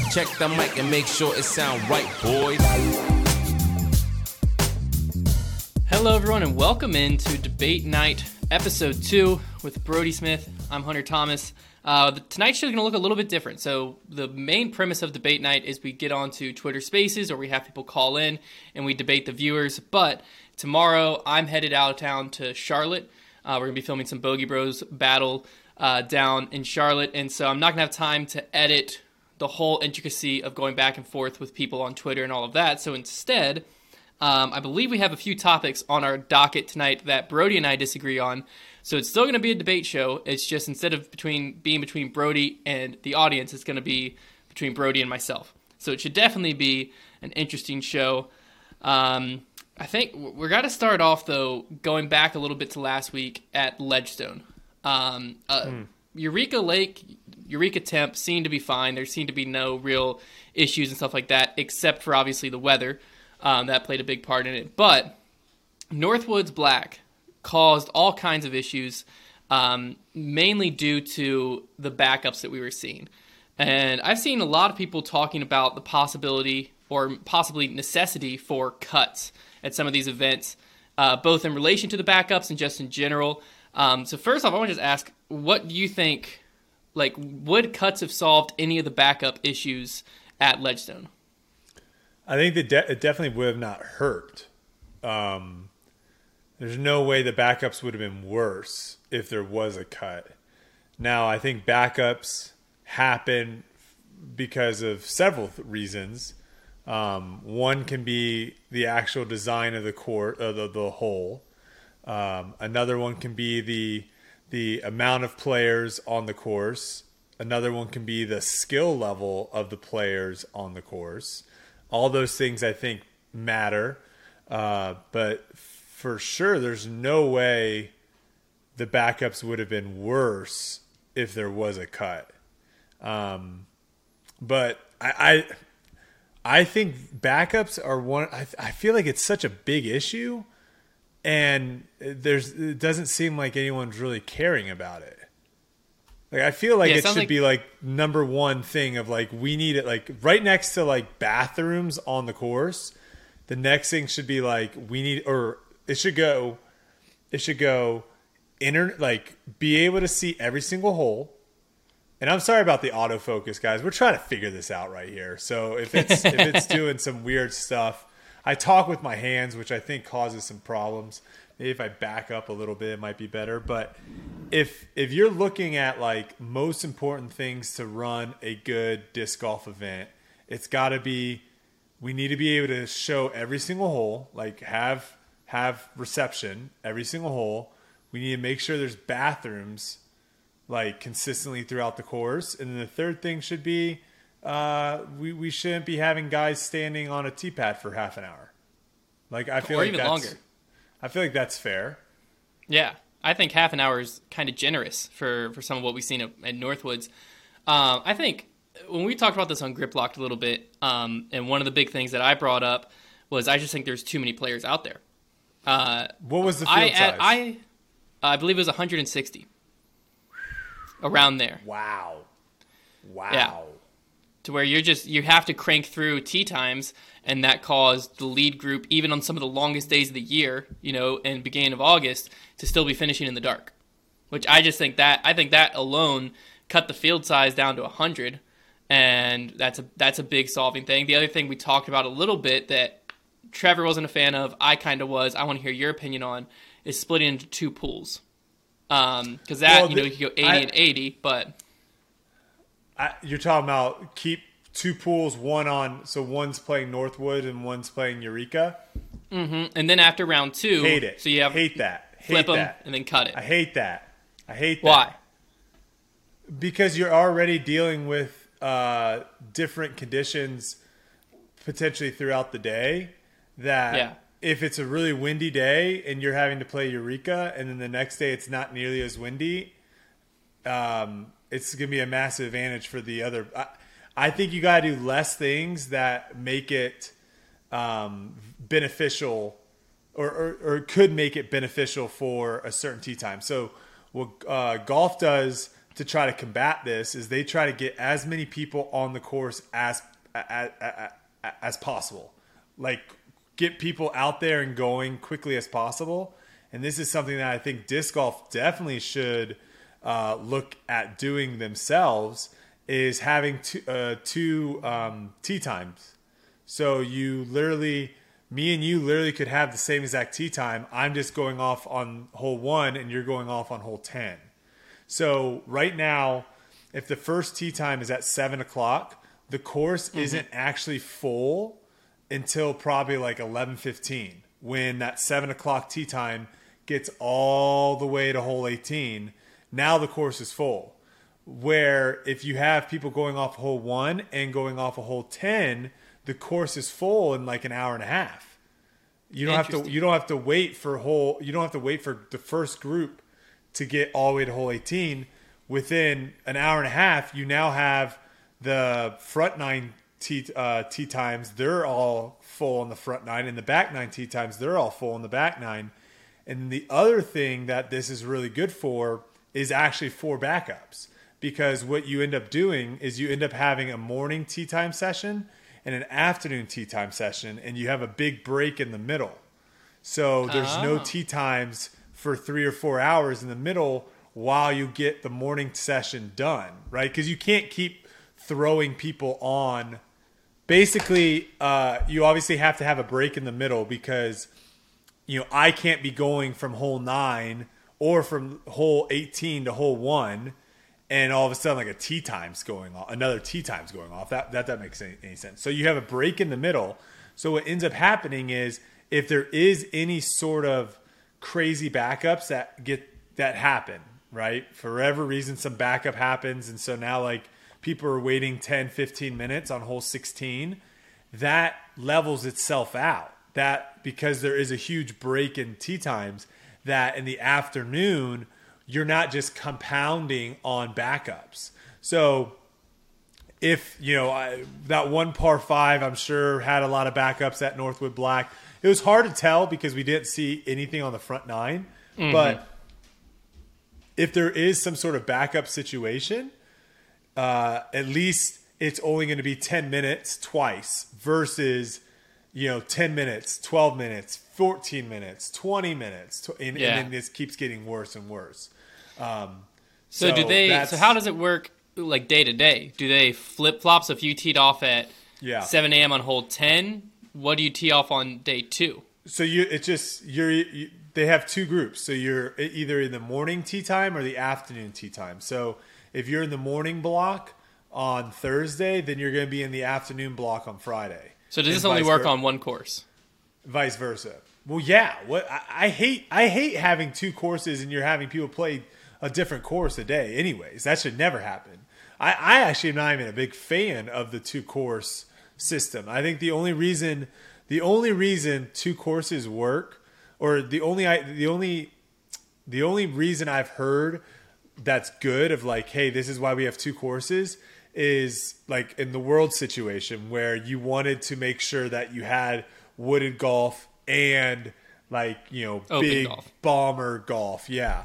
Check the mic and make sure it sound right, boys. Hello, everyone, and welcome into Debate Night, Episode 2 with Brody Smith. I'm Hunter Thomas. Tonight's show is going to look a little bit different. So the main premise of Debate Night is we get onto Twitter Spaces, or we have people call in and we debate the viewers. But tomorrow, I'm headed out of town to Charlotte. We're going to be filming some Bogey Bros battle down in Charlotte, and so I'm not going to have time to edit the whole intricacy of going back and forth with people on Twitter and all of that. So instead, I believe we have a few topics on our docket tonight that Brody and I disagree on. So it's still going to be a debate show. It's just instead of being between Brody and the audience, it's going to be between Brody and myself. So it should definitely be an interesting show. I think we're got to start off, though, going back a little bit to last week at Ledgestone. Eureka Lake, Eureka Temp seemed to be fine. There seemed to be no real issues and stuff like that, except for obviously the weather. That played a big part in it. But Northwoods Black caused all kinds of issues, mainly due to the backups that we were seeing. And I've seen a lot of people talking about the possibility or possibly necessity for cuts at some of these events, both in relation to the backups and just in general. So first off, I want to just ask, what do you think, like, would cuts have solved any of the backup issues at Ledgestone? I think that it definitely would have not hurt. There's no way the backups would have been worse if there was a cut. Now, I think backups happen because of several reasons. One can be the actual design of the court, the hole. Another one can be the amount of players on the course. Another one can be the skill level of the players on the course. All those things, I think, matter. But for sure, there's no way the backups would have been worse if there was a cut. But I think backups are one. I feel like it's such a big issue, and it doesn't seem like anyone's really caring about it. Like, I feel like it should be like number one thing of like, we need it like right next to like bathrooms on the course. The next thing should be like, it should go like be able to see every single hole. And I'm sorry about the autofocus, guys. We're trying to figure this out right here. So if it's doing some weird stuff, I talk with my hands, which I think causes some problems. Maybe if I back up a little bit, it might be better. But if you're looking at like most important things to run a good disc golf event, it's got to be, we need to be able to show every single hole, like have reception every single hole. We need to make sure there's bathrooms like consistently throughout the course. And then the third thing should be we shouldn't be having guys standing on a tee pad for half an hour. Like, I feel or like even that's longer. I feel like that's fair. Yeah, I think half an hour is kind of generous for some of what we've seen at Northwoods. I think when we talked about this on Grip Locked a little bit, and one of the big things that I brought up was I just think there's too many players out there. What was the field size? I believe it was 160. Around there. Wow. Yeah. To where you have to crank through tee times, and that caused the lead group, even on some of the longest days of the year, and beginning of August, to still be finishing in the dark. Which I think that alone cut the field size down to 100, and that's a big solving thing. The other thing we talked about a little bit that Trevor wasn't a fan of, I kind of was, I want to hear your opinion on, is splitting into two pools. Because you could go 80 and 80, but you're talking about keep two pools, so one's playing Northwood and one's playing Eureka. Mm-hmm. And then after round two, hate it. So you have hate that. Flip them and then cut it. I hate that. Why? Because you're already dealing with different conditions potentially throughout the day. If it's a really windy day and you're having to play Eureka, and then the next day it's not nearly as windy, it's going to be a massive advantage for the other. I think you got to do less things that make it beneficial or could make it beneficial for a certain tee time. So what golf does to try to combat this is they try to get as many people on the course as possible. Like, get people out there and going quickly as possible. And this is something that I think disc golf definitely should look at doing themselves, is having two tee times. So me and you literally could have the same exact tee time. I'm just going off on hole 1 and you're going off on hole 10. So right now, if the first tee time is at 7 o'clock, the course isn't actually full until probably like 11:15, when that 7 o'clock tee time gets all the way to hole 18. Now the course is full. Where if you have people going off hole 1 and going off a hole 10, the course is full in like an hour and a half. You don't have to wait for the first group to get all the way to hole 18. Within an hour and a half, you now have the front 9 tee times. They're all full on the front 9, and the back 9 tee times, they're all full on the back 9. And the other thing that this is really good for is actually 4 backups, because what you end up doing is you end up having a morning tee time session and an afternoon tee time session, and you have a big break in the middle. So there's no tee times for 3 or 4 hours in the middle while you get the morning session done, right? Because you can't keep throwing people on. Basically, you obviously have to have a break in the middle, because I can't be going from hole 9 or from hole 18 to hole 1 and all of a sudden like another tee time's going off. That doesn't make any sense. So you have a break in the middle. So what ends up happening is, if there is any sort of crazy backups that happen, right? For whatever reason, some backup happens, and so now like people are waiting 10, 15 minutes on hole 16, that levels itself out. That, because there is a huge break in tee times, that in the afternoon, you're not just compounding on backups. So if, that one par 5, I'm sure had a lot of backups at Northwood Black. It was hard to tell because we didn't see anything on the front 9. Mm-hmm. But if there is some sort of backup situation, at least it's only going to be 10 minutes twice versus, 10 minutes, 12 minutes, 14 minutes, 20 minutes. And then this keeps getting worse and worse. So how does it work like day to day? Do they flip flop? So if you teed off at 7 a.m. on hole 10, what do you tee off on day 2? So they have 2 groups. So you're either in the morning tee time or the afternoon tee time. So if you're in the morning block on Thursday, then you're going to be in the afternoon block on Friday. So does this only work on one course? Vice versa. Well, yeah. I hate having 2 courses and you're having people play a different course a day. Anyways, that should never happen. I actually am not even a big fan of the 2-course system. I think the only reason 2 courses work, or the only reason I've heard that's good of like, hey, this is why we have 2 courses, is like in the World situation where you wanted to make sure that you had wooded golf and like, open big golf. Bomber golf. Yeah.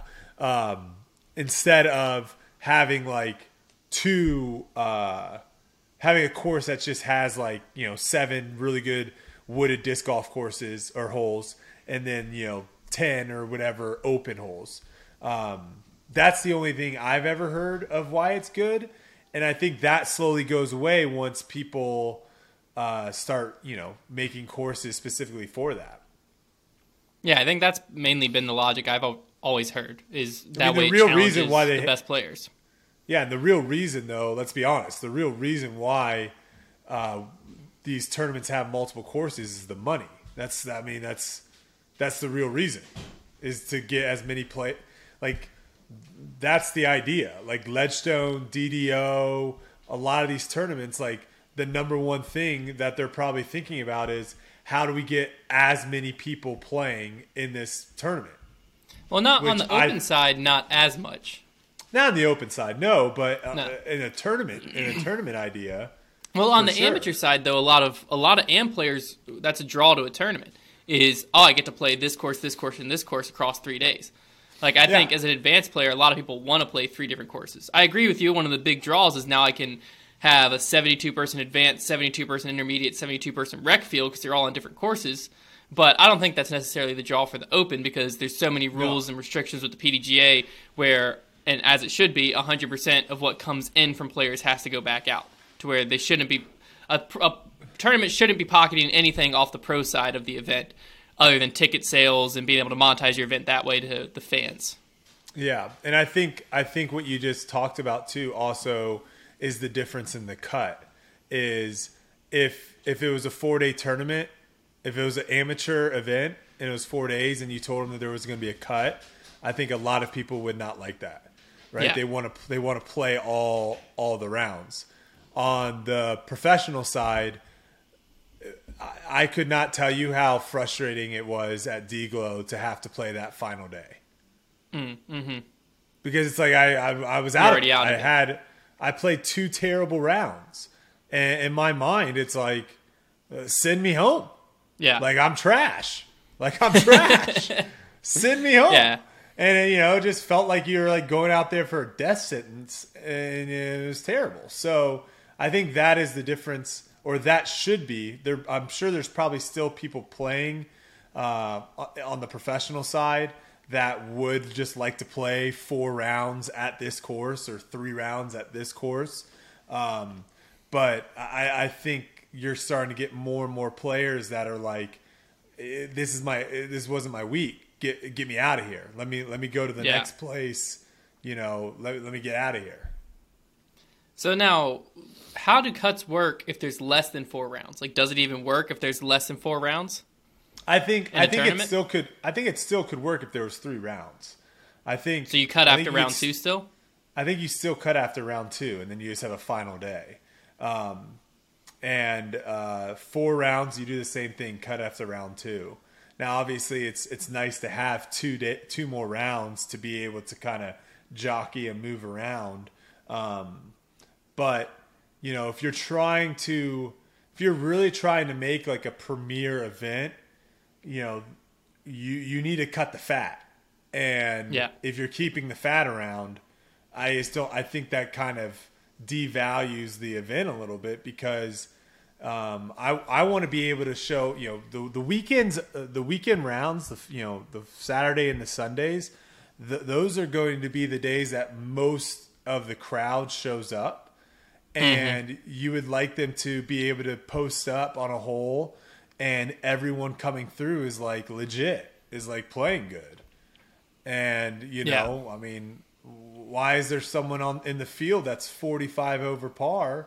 Instead of having like 2, having a course that just has like, 7 really good wooded disc golf courses or holes, and then, 10 or whatever open holes. That's the only thing I've ever heard of why it's good. And I think that slowly goes away once people start, making courses specifically for that. Yeah, I think that's mainly been the logic I've always heard, is that way the real it reason why the best players. Yeah, and the real reason, though, let's be honest, the real reason why these tournaments have multiple courses is the money. That's the real reason, is to get as many play. Like, that's the idea. Like Ledgestone, DDO, a lot of these tournaments, like the number one thing that they're probably thinking about is, how do we get as many people playing in this tournament? Well, not on the open side, not as much. Not on the open side, no, but No. in a tournament idea. Well, on the sure. amateur side, though, a lot of AM players, that's a draw to a tournament. Is I get to play this course, and this course across 3 days. Like, I think as an advanced player, a lot of people want to play 3 different courses. I agree with you. One of the big draws is now I can have a 72-person advanced, 72-person intermediate, 72-person rec field because they're all on different courses. But I don't think that's necessarily the draw for the Open because there's so many rules and restrictions with the PDGA where, and as it should be, 100% of what comes in from players has to go back out to where they shouldn't be a tournament shouldn't be pocketing anything off the pro side of the event other than ticket sales and being able to monetize your event that way to the fans. Yeah, and I think what you just talked about too also is the difference in the cut. Is if it was a 4-day tournament, if it was an amateur event and it was 4 days and you told them that there was going to be a cut, I think a lot of people would not like that, right? Yeah. They want to play all the rounds. On the professional side, I could not tell you how frustrating it was at D-Glow to have to play that final day. Mm-hmm. Because it's like I was out. Already out. I played 2 terrible rounds, and in my mind, it's like send me home. Yeah, like I'm trash. Send me home. Yeah, and it just felt like you were like going out there for a death sentence, and it was terrible. So I think that is the difference. Or that should be there. I'm sure there's probably still people playing on the professional side that would just like to play 4 rounds at this course or 3 rounds at this course. But I think you're starting to get more and more players that are like, this wasn't my week. Get me out of here. Let me go to the next place. Let me get out of here. So now, how do cuts work if there's less than 4 rounds? Like, does it even work if there's less than 4 rounds? I think it still could. I think it still could work if there was 3 rounds. I think. So you cut after round 2 still? I think you still cut after round 2, and then you just have a final day. And 4 rounds, you do the same thing. Cut after round 2. Now, obviously, it's nice to have 2 more rounds to be able to kind of jockey and move around. But if you're really trying to make like a premier event, you need to cut the fat. And if you're keeping the fat around, I think that kind of devalues the event a little bit because I want to be able to show the weekends, the weekend rounds, the Saturday and the Sundays, those are going to be the days that most of the crowd shows up. And you would like them to be able to post up on a hole and everyone coming through is like legit, is like playing good. And, I mean, why is there someone in the field that's 45 over par,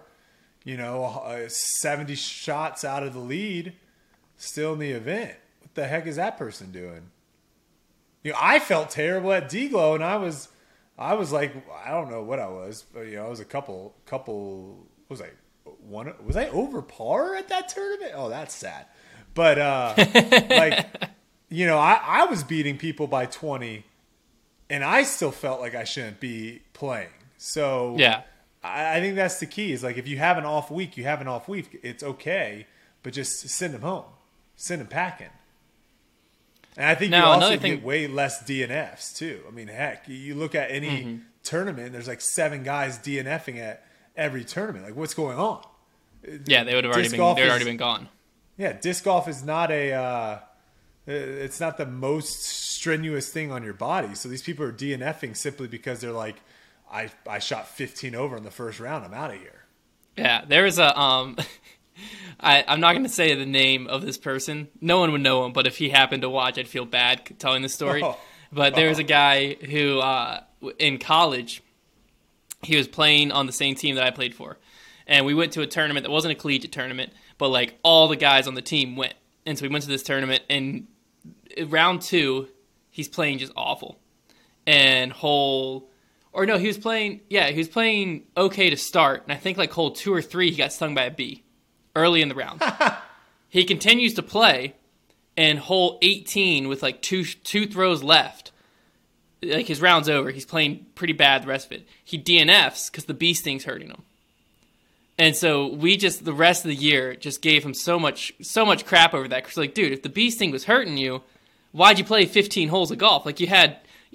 70 shots out of the lead, still in the event? What the heck is that person doing? I felt terrible at D-Glow and I was like, I don't know what I was, but I was a couple. Was I over par at that tournament? Oh, that's sad. But I was beating people by 20, and I still felt like I shouldn't be playing. So I think that's the key. Is like if you have an off week, it's okay, but just send them home, send them packing. And I think you also get way less DNFs too. I mean, heck, you look at any tournament, there's like 7 guys DNFing at every tournament. Like, what's going on? Yeah, they would have already been gone. Yeah, disc golf is not it's not the most strenuous thing on your body. So these people are DNFing simply because they're like, I shot 15 over in the first round. I'm out of here. Yeah, there is a I'm not going to say the name of this person. No one would know him, but if he happened to watch, I'd feel bad telling the story. But there was a guy who, in college, he was playing on the same team that I played for. And we went to a tournament that wasn't a collegiate tournament, but like all the guys on the team went. And so we went to this tournament, and round 2, he's playing just awful. And he was playing okay to start. And I think like hole 2 or 3, he got stung by a bee early in the round. He continues to play, and hole 18 with like two throws left, like his round's over. He's playing pretty bad the rest of it. He DNFs because the bee sting's hurting him. And so we the rest of the year just gave him so much crap over that. Because like, dude, if the bee sting was hurting you, why'd you play 15 holes of golf? Like you had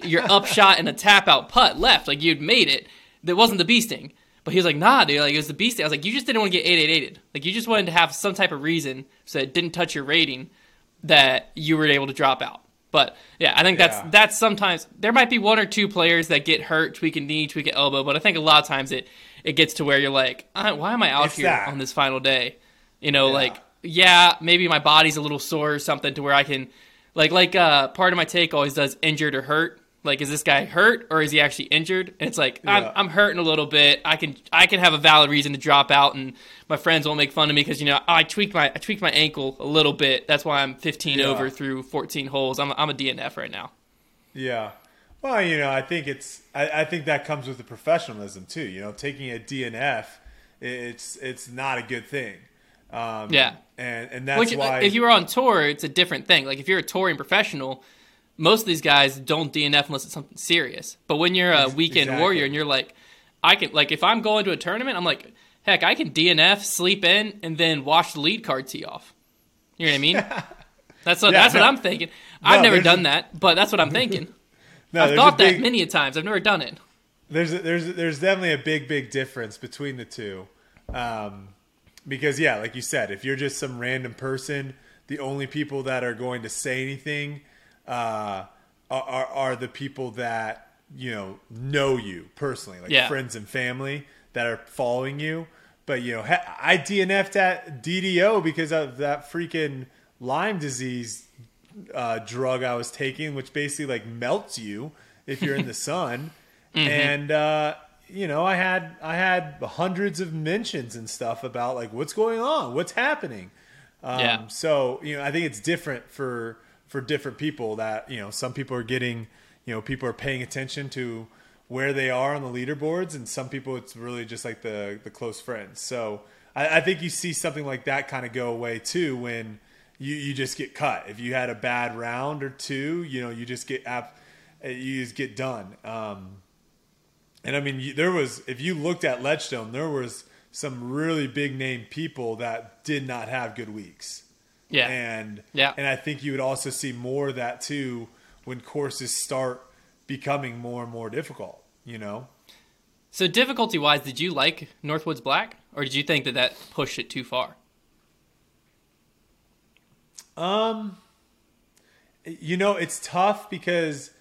your upshot and a tap out putt left. Like, you'd made it. That wasn't the bee sting. But he was like, nah, dude, like, it was the bee sting. I was like, you just didn't want to get 888'd. Like, you just wanted to have some type of reason so it didn't touch your rating that you were able to drop out. But, yeah, I think that's sometimes, there might be one or two players that get hurt, tweak a knee, tweak an elbow, but I think a lot of times it gets to where you're like, why am I out here on this final day? You know, maybe my body's a little sore or something to where I can, part of my take always does injured or hurt. Like, is this guy hurt or is he actually injured? And it's like, I'm hurting a little bit. I can have a valid reason to drop out, and my friends won't make fun of me because, you know, I tweaked my ankle a little bit. That's why I'm 15 over through 14 holes. I'm a DNF right now. Yeah. Well, you know, I think I think that comes with the professionalism too. You know, taking a DNF, it's not a good thing. And that's why if you were on tour, it's a different thing. Like, if you're a touring professional, most of these guys don't DNF unless it's something serious. But when you're a weekend warrior and you're like, if I'm going to a tournament, I'm like, heck, I can DNF, sleep in, and then watch the lead card tee off. You know what I mean? That's what I'm thinking. I've never done that, but that's what I'm thinking. I've thought that many a times. I've never done it. There's definitely a big difference between the two. Because, like you said, if you're just some random person, the only people that are going to say anything are the people that, you know you personally, like friends and family that are following you. But, you know, I DNF'd at DDO because of that freaking Lyme disease drug I was taking, which basically like melts you if you're in the sun. And you know, I had hundreds of mentions and stuff about like what's going on, what's happening. So, you know, I think it's different for different people. That, you know, some people are getting, you know, people are paying attention to where they are on the leaderboards, and some people it's really just like the close friends. So I think you see something like that kind of go away too when you just get cut. If you had a bad round or two, you know, you just get done. And I mean, if you looked at Ledgestone, there was some really big name people that did not have good weeks. And I think you would also see more of that too when courses start becoming more and more difficult, you know? So difficulty-wise, did you like Northwoods Black, or did you think that pushed it too far? You know, it's tough because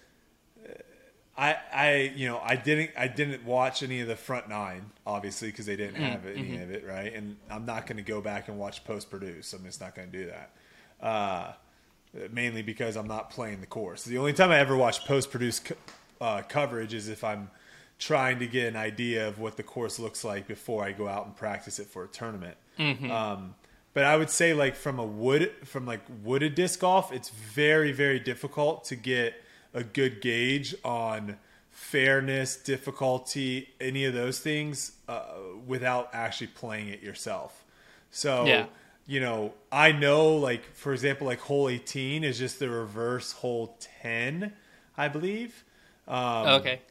I didn't watch any of the front nine, obviously, because they didn't have any of it, right? And I'm not going to go back and watch post-produce. I'm just not going to do that. Mainly because I'm not playing the course. The only time I ever watch post-produce coverage is if I'm trying to get an idea of what the course looks like before I go out and practice it for a tournament. But I would say, like, from wooded disc golf, it's very, very difficult to get a good gauge on fairness, difficulty, any of those things without actually playing it yourself. So, you know, I know, like, for example, like hole 18 is just the reverse hole 10, I believe. Okay.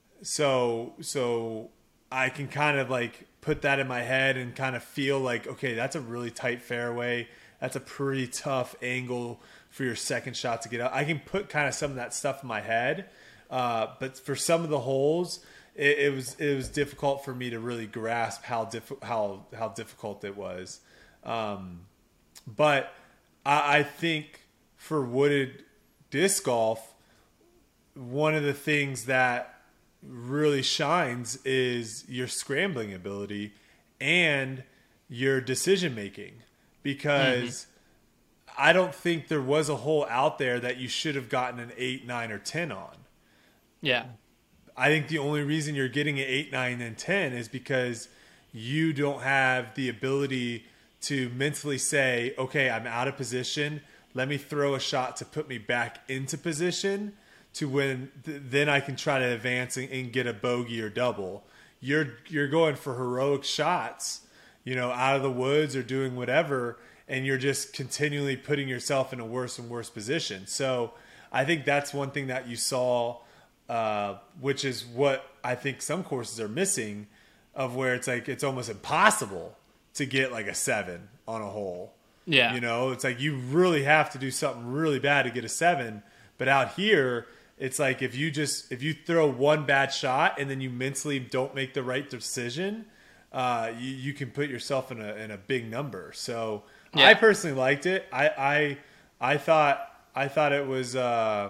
So I can kind of like put that in my head and kind of feel like, okay, that's a really tight fairway. That's a pretty tough angle for your second shot to get out. I can put kind of some of that stuff in my head. But for some of the holes, it was difficult for me to really grasp how difficult it was. But I think for wooded disc golf, one of the things that really shines is your scrambling ability and your decision making, because I don't think there was a hole out there that you should have gotten an 8, 9, or 10 on. Yeah. I think the only reason you're getting an 8, 9, and 10 is because you don't have the ability to mentally say, okay, I'm out of position. Let me throw a shot to put me back into position to when then I can try to advance and get a bogey or double. You're going for heroic shots, you know, out of the woods or doing whatever, and you're just continually putting yourself in a worse and worse position. So I think that's one thing that you saw, which is what I think some courses are missing, of where it's like it's almost impossible to get like a 7 on a hole. Yeah. You know, it's like you really have to do something really bad to get a 7. But out here, it's like if you throw one bad shot and then you mentally don't make the right decision, you can put yourself in a big number. So I personally liked it. I thought it was. I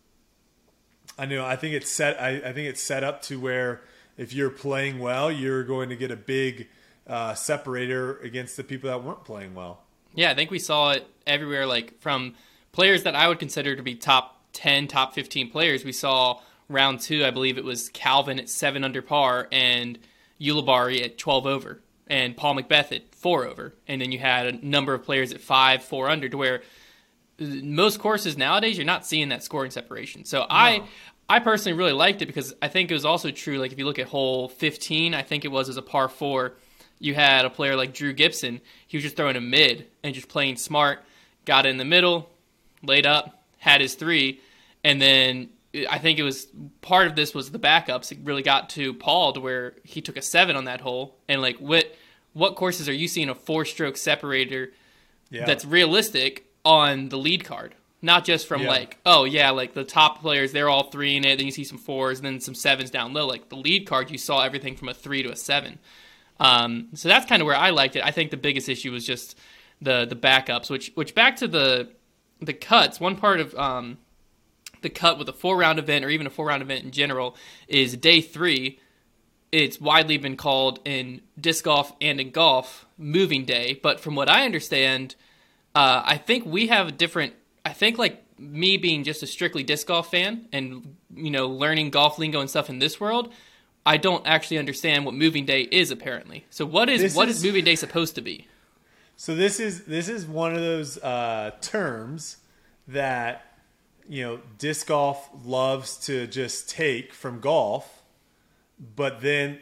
think it's set. I think it's set up to where if you're playing well, you're going to get a big separator against the people that weren't playing well. Yeah, I think we saw it everywhere. Like from players that I would consider to be top 10, top 15 players, we saw round 2. I believe it was Calvin at 7 under par and Ulibarri at 12 over, and Paul McBeth at 4 over, and then you had a number of players at 5, 4 under, to where most courses nowadays you're not seeing that scoring separation. So no. I personally really liked it because I think it was also true. Like if you look at hole 15, I think it was as a par 4, you had a player like Drew Gibson. He was just throwing a mid and just playing smart, got in the middle, laid up, had his 3, and then I think it was part of this was the backups. It really got to Paul to where he took a 7 on that hole. And like what courses are you seeing a 4-stroke separator that's realistic on the lead card? Not just from like the top players, they're all 3 in it, then you see some 4s, and then some 7s down low. Like the lead card, you saw everything from a 3 to a 7. So that's kind of where I liked it. I think the biggest issue was just the backups, which back to the cuts, one part of the cut with a 4-round event or even a 4-round event in general is day 3. It's widely been called in disc golf and in golf moving day. But from what I understand, I think we have a different, I think like me being just a strictly disc golf fan and, learning golf lingo and stuff in this world, I don't actually understand what moving day is apparently. So what is moving day supposed to be? So this is one of those terms that, disc golf loves to just take from golf, but then,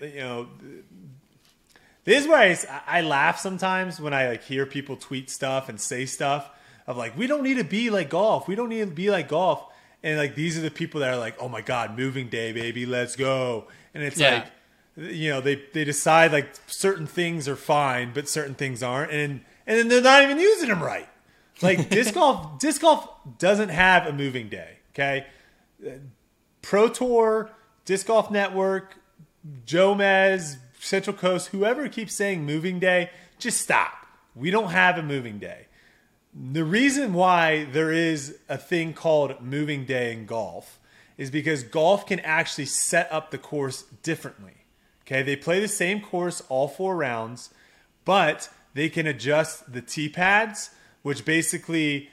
this is where I laugh sometimes when I like hear people tweet stuff and say stuff of like, we don't need to be like golf. We don't need to be like golf. And like, these are the people that are like, oh my God, moving day, baby, let's go. And it's like, they decide like certain things are fine, but certain things aren't. And then they're not even using them right. Like disc golf doesn't have a moving day. Okay. Pro Tour, Disc Golf Network, Joe Mez, Central Coast, whoever keeps saying moving day, just stop. We don't have a moving day. The reason why there is a thing called moving day in golf is because golf can actually set up the course differently. Okay, they play the same course all 4 rounds, but they can adjust the tee pads, which basically,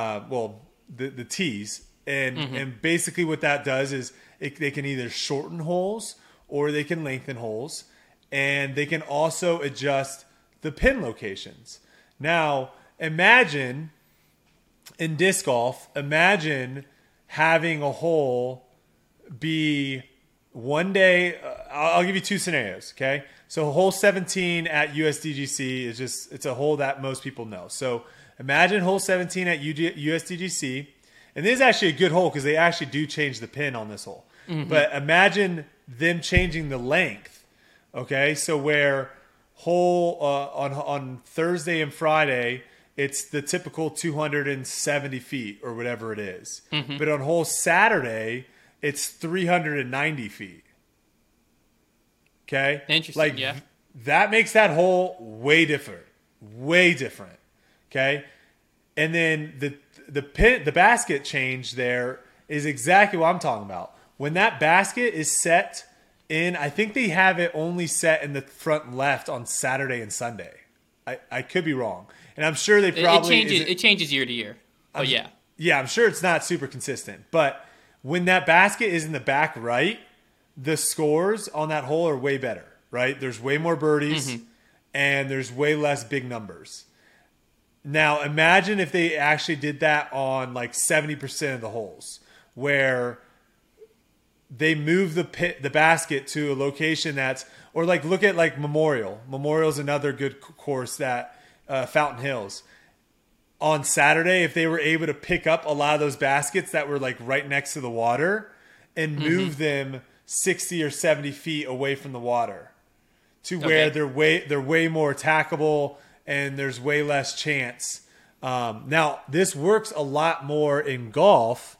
the tees, and basically what that does is they can either shorten holes or they can lengthen holes, and they can also adjust the pin locations. Now, imagine in disc golf, having a hole be one day. I'll give you 2 scenarios. Okay. So hole 17 at USDGC it's a hole that most people know. So imagine hole 17 at USDGC, and this is actually a good hole because they actually do change the pin on this hole. Mm-hmm. But imagine them changing the length. Okay. So where hole on Thursday and Friday, it's the typical 270 feet or whatever it is. Mm-hmm. But on hole Saturday, it's 390 feet. Okay? Interesting, that makes that hole way different. Way different. Okay? And then the basket change there is exactly what I'm talking about. When that basket is set in, I think they have it only set in the front left on Saturday and Sunday. I could be wrong. And I'm sure they probably... It changes year to year. Oh, yeah. Yeah, I'm sure it's not super consistent. But when that basket is in the back right, the scores on that hole are way better, right? There's way more birdies, and there's way less big numbers. Now, imagine if they actually did that on like 70% of the holes, where they move the basket to a location that's... Or like look at like Memorial. Memorial's another good course that... Fountain Hills. On Saturday, if they were able to pick up a lot of those baskets that were like right next to the water and move them 60 or 70 feet away from the water to where they're way more attackable and there's way less chance. Now, this works a lot more in golf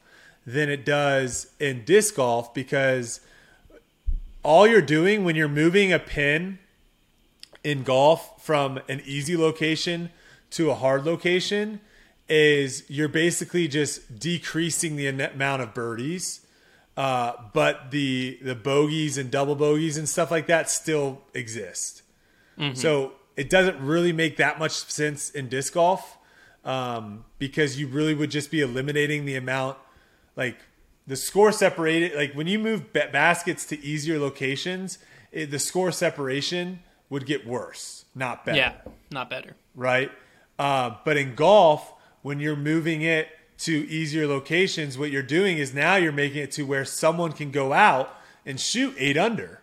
than it does in disc golf, because all you're doing when you're moving a pin in golf from an easy location to a hard location is you're basically just decreasing the amount of birdies. But the bogeys and double bogeys and stuff like that still exist. Mm-hmm. So it doesn't really make that much sense in disc golf, because you really would just be eliminating the amount, like the score separated. Like when you move baskets to easier locations, the score separation would get worse, not better. Yeah, not better. Right? But in golf, when you're moving it to easier locations, what you're doing is now you're making it to where someone can go out and shoot 8 under.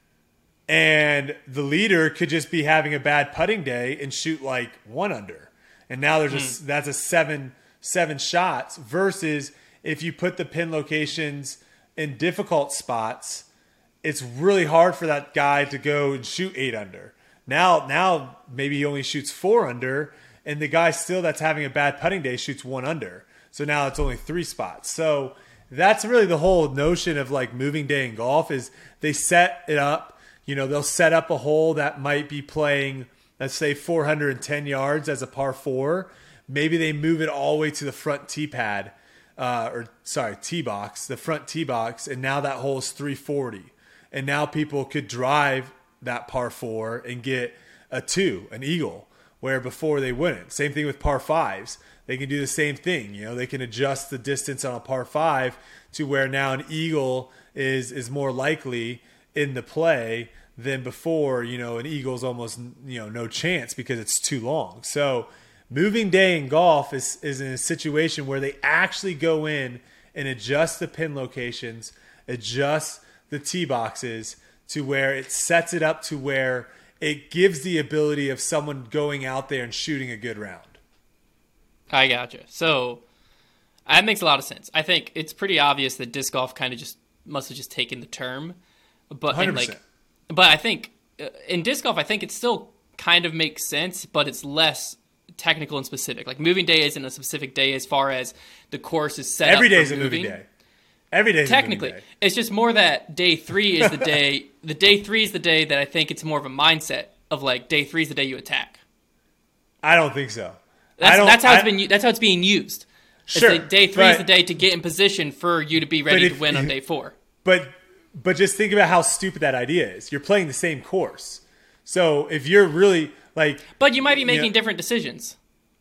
And the leader could just be having a bad putting day and shoot like 1 under. And now that's a seven shots, versus if you put the pin locations in difficult spots, it's really hard for that guy to go and shoot 8 under. Now maybe he only shoots 4 under, and the guy still that's having a bad putting day shoots 1 under. So now it's only 3 spots. So that's really the whole notion of like moving day in golf, is they set it up. You know, they'll set up a hole that might be playing, let's say 410 yards as a par 4. Maybe they move it all the way to the front tee pad, tee box, the front tee box. And now that hole is 340. And now people could drive that par 4 and get a 2, an eagle, where before they wouldn't. Same thing with par 5s. They can do the same thing. You know, they can adjust the distance on a par 5 to where now an eagle is more likely in the play than before. You know, an eagle's almost, no chance because it's too long. So moving day in golf is in a situation where they actually go in and adjust the pin locations, adjust the tee boxes to where it sets it up to where it gives the ability of someone going out there and shooting a good round. I gotcha. So that makes a lot of sense. I think it's pretty obvious that disc golf kind of just must have just taken the term, but 100%. But I think in disc golf, I think it still kind of makes sense, but it's less technical and specific. Like moving day isn't a specific day as far as the course is set Every up day for is a moving. moving day. Every day is Technically, a moving day. it's just more that day 3 is the day. The day 3 is the day that I think it's more of a mindset of like day 3 is the day you attack. I don't think so. That's how it's being used. Sure, day 3 is the day to get in position for you to be ready to win on day 4. But just think about how stupid that idea is. You're playing the same course. So if you're really like... But you might be making different decisions.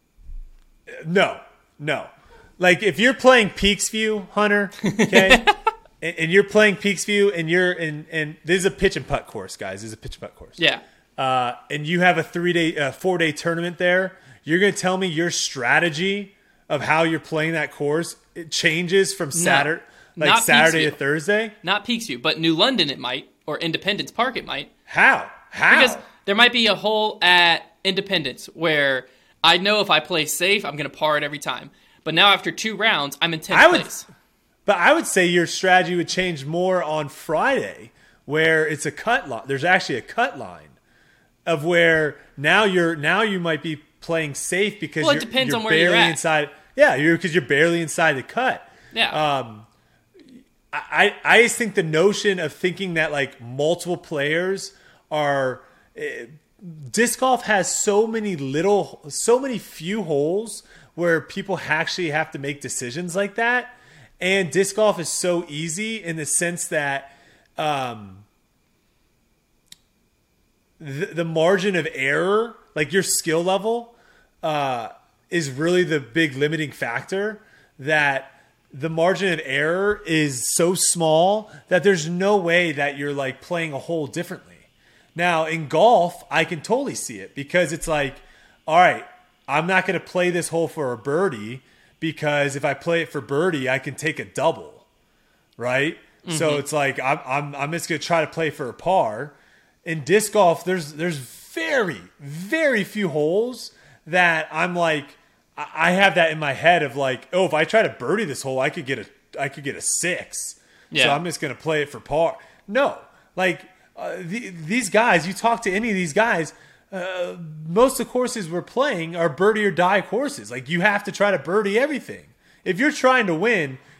No. Like if you're playing Peaksview, Hunter, okay? and you're playing Peaksview and this is a pitch and putt course, guys. This is a pitch and putt course. Yeah. And you have a 4-day tournament there. You're going to tell me your strategy of how you're playing that course, it changes from Saturday to Thursday? Not Peaksview, but New London it might, or Independence Park it might. How? Because there might be a hole at Independence where I know if I play safe, I'm going to par it every time. But now after 2 rounds, I'm in 10th place. But I would say your strategy would change more on Friday, where it's a cut line. There's actually a cut line of where now you might be playing safe because it depends on where barely you're at. inside. Yeah, because you're barely inside the cut. Yeah. I just think the notion of thinking that like multiple players are disc golf has so many few holes where people actually have to make decisions like that, and disc golf is so easy in the sense that the margin of error, like your skill level, is really the big limiting factor. That the margin of error is so small that there's no way that you're like playing a hole differently. Now in golf, I can totally see it because it's like, all right, I'm not going to play this hole for a birdie because if I play it for birdie, I can take a double, right? Mm-hmm. So it's like I'm just going to try to play for a par. In disc golf, there's very, very few holes that I'm like, I have that in my head of like, oh, if I try to birdie this hole, I could get a 6. Yeah. So I'm just going to play it for par. No, like these guys, you talk to any of these guys, most of the courses we're playing are birdie or die courses. Like you have to try to birdie everything. If you're trying to win,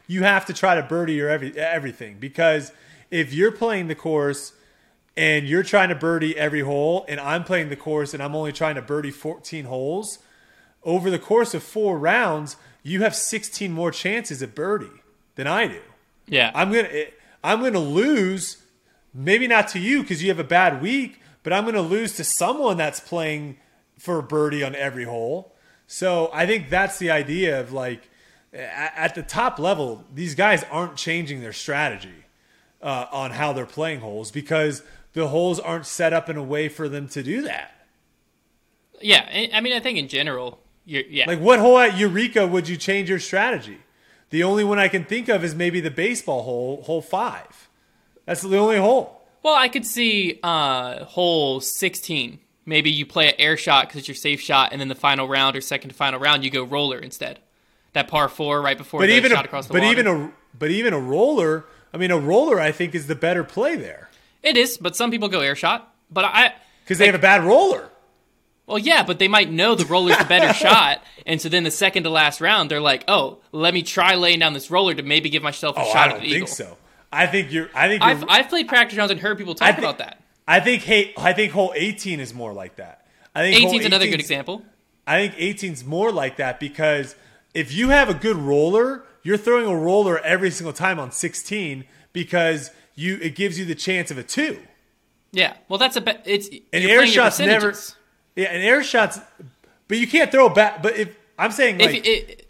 you have to try to birdie your everything, because if you're playing the course and you're trying to birdie every hole, and I'm playing the course and I'm only trying to birdie 14 holes, over the course of 4 rounds, you have 16 more chances at birdie than I do. Yeah. I'm gonna lose, maybe not to you because you have a bad week, but I'm gonna lose to someone that's playing for birdie on every hole. So I think that's the idea of, like, at the top level, these guys aren't changing their strategy on how they're playing holes, because the holes aren't set up in a way for them to do that. Yeah, I mean, I think in general, Like, what hole at Eureka would you change your strategy? The only one I can think of is maybe the baseball hole, hole 5. That's the only hole. Well, I could see hole 16. Maybe you play an air shot because it's your safe shot, and then the final round or second to final round, you go roller instead. That par 4 right before the shot across the water. But even a roller, I mean, a roller I think is the better play there. It is, but some people go air shot. But because they have a bad roller. Well, yeah, but they might know the roller's the better shot, and so then the second to last round, they're like, "Oh, let me try laying down this roller to maybe give myself a shot at the eagle." I don't think so. I think I've played practice rounds and heard people talk about that. I think hole 18 is more like that. I think 18 is another good example. I think 18 is more like that, because if you have a good roller, you're throwing a roller every single time on 16, because it gives you the chance of a 2. Yeah, well, that's it's and air shots never. Yeah, and air shots, but you can't throw back. But if I'm saying, like,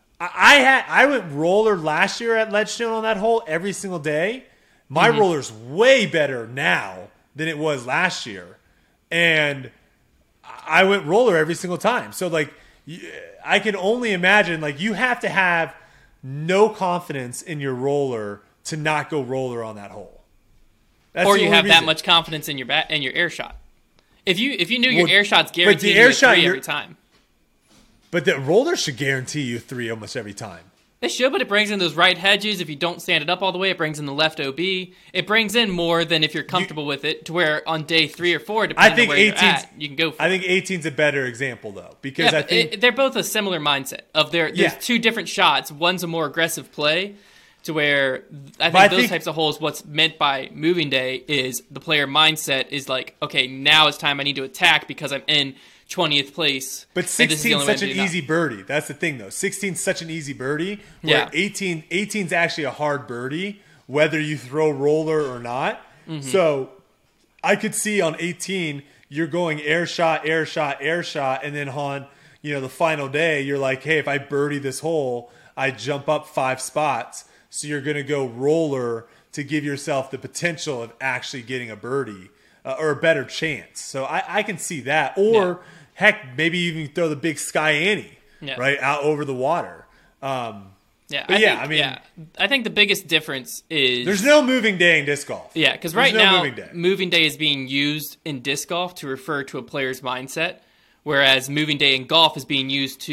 I went roller last year at Ledgestone on that hole every single day. My roller's way better now than it was last year, and I went roller every single time. So, like, I can only imagine, like, you have to have no confidence in your roller to not go roller on that hole. That's or you have that much confidence in your air shot. If you knew your air shot's guaranteed the air shot, 3 every time. But the roller should guarantee you 3 almost every time. They should, but it brings in those right hedges. If you don't stand it up all the way, it brings in the left OB. It brings in more than if you're comfortable with it, to where on day 3 or 4, depending on where you're at, you can go for it. I think 18's a better example, though, because I think they're both a similar mindset. There's 2 different shots. One's a more aggressive play, to where I think those types of holes, what's meant by moving day is the player mindset is like, okay, now it's time I need to attack because I'm in 20th place. But 16 is such an easy birdie. That's the thing, though. 16 is such an easy birdie, where 18 is actually a hard birdie, whether you throw roller or not. Mm-hmm. So I could see on 18, you're going air shot, air shot, air shot, and then on the final day, you're like, hey, if I birdie this hole, I jump up 5 spots. So you're going to go roller to give yourself the potential of actually getting a birdie or a better chance. So I can see that. Or, heck, maybe even throw the big Sky Annie, right, out over the water. I think the biggest difference is... There's no moving day in disc golf. Yeah, because right now, moving day is being used in disc golf to refer to a player's mindset, whereas moving day in golf is being used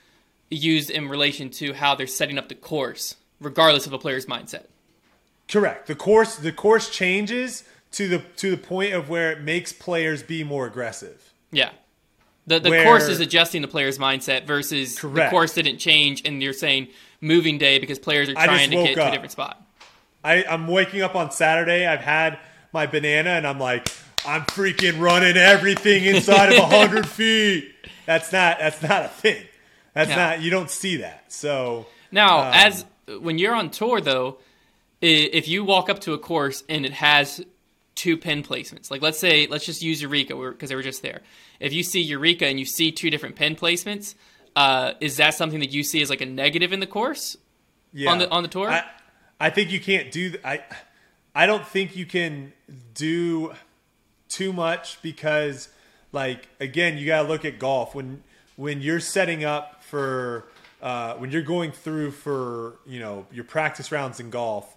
in relation to how they're setting up the course, regardless of a player's mindset. Correct. The course changes to the point of where it makes players be more aggressive. Yeah. The course is adjusting the player's mindset versus the course didn't change, and you're saying moving day because players are trying to get to a different spot. I'm waking up on Saturday. I've had my banana, and I'm like, I'm freaking running everything inside of 100 feet. That's not a thing. You don't see that. So now, when you're on tour, though, if you walk up to a course and it has 2 pin placements, like let's just use Eureka because they were just there. If you see Eureka and you see 2 different pin placements, is that something that you see as like a negative in the course? Yeah. on the tour? I think you can't do. I don't think you can do too much because, like, again, you got to look at golf when you're setting up for. When you're going through for your practice rounds in golf,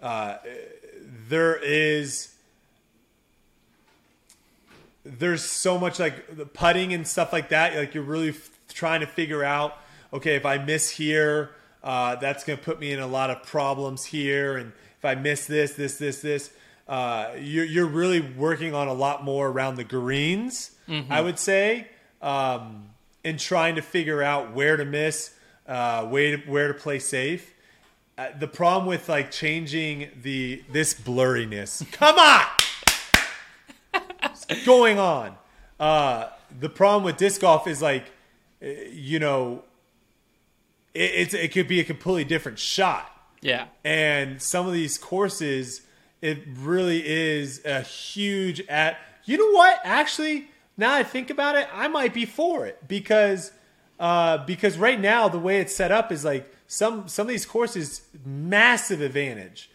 there's so much like the putting and stuff like that. Like you're really trying to figure out, okay, if I miss here, that's going to put me in a lot of problems here, and if I miss this, you're really working on a lot more around the greens, I would say, and trying to figure out where to miss. Where to play safe. the problem with like changing this blurriness. Come on, what's going on? The problem with disc golf is like, you know, it could be a completely different shot. Yeah. And some of these courses, it really is a huge you know what? Actually, now I think about it, I might be for it because right now the way it's set up is like some of these courses, massive advantage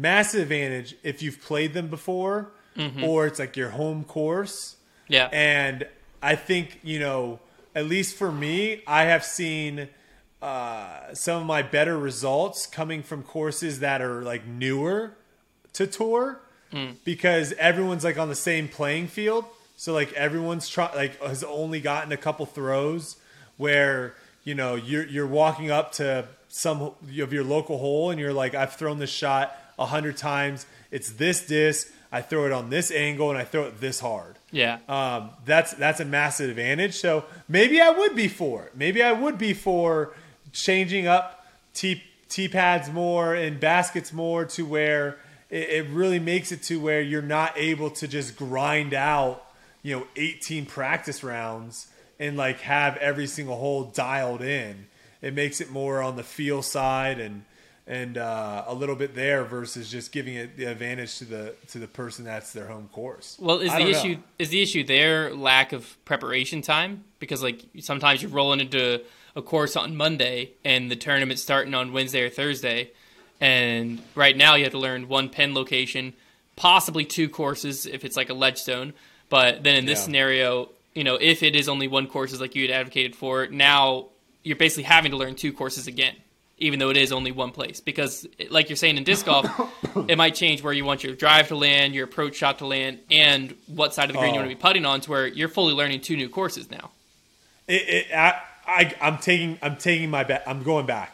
if you've played them before, or it's like your home course. Yeah. And I think, you know, at least for me, I have seen some of my better results coming from courses that are like newer to tour, because everyone's like on the same playing field. So like everyone's has only gotten a couple throws where, you know, you're walking up to some of your local hole and you're like, I've thrown this shot 100 times. It's this disc. I throw it on this angle and I throw it this hard. Yeah. That's a massive advantage. So maybe I would be for it. Maybe I would be for changing up tee pads more and baskets more to where it really makes it to where you're not able to just grind out, you know, 18 practice rounds and like have every single hole dialed in. It makes it more on the feel side and a little bit there versus just giving it the advantage to the person that's their home course. Well, is the issue there lack of preparation time? Because like sometimes you're rolling into a course on Monday and the tournament's starting on Wednesday or Thursday, and right now you have to learn one pin location, possibly two courses if it's like a ledge zone. But then in this scenario, you know, if it is only one course like you had advocated for, now you're basically having to learn two courses again, even though it is only one place. Because like you're saying in disc golf, it might change where you want your drive to land, your approach shot to land, and what side of the green you want to be putting on, to where you're fully learning two new courses now. I'm taking my bet. I'm going back.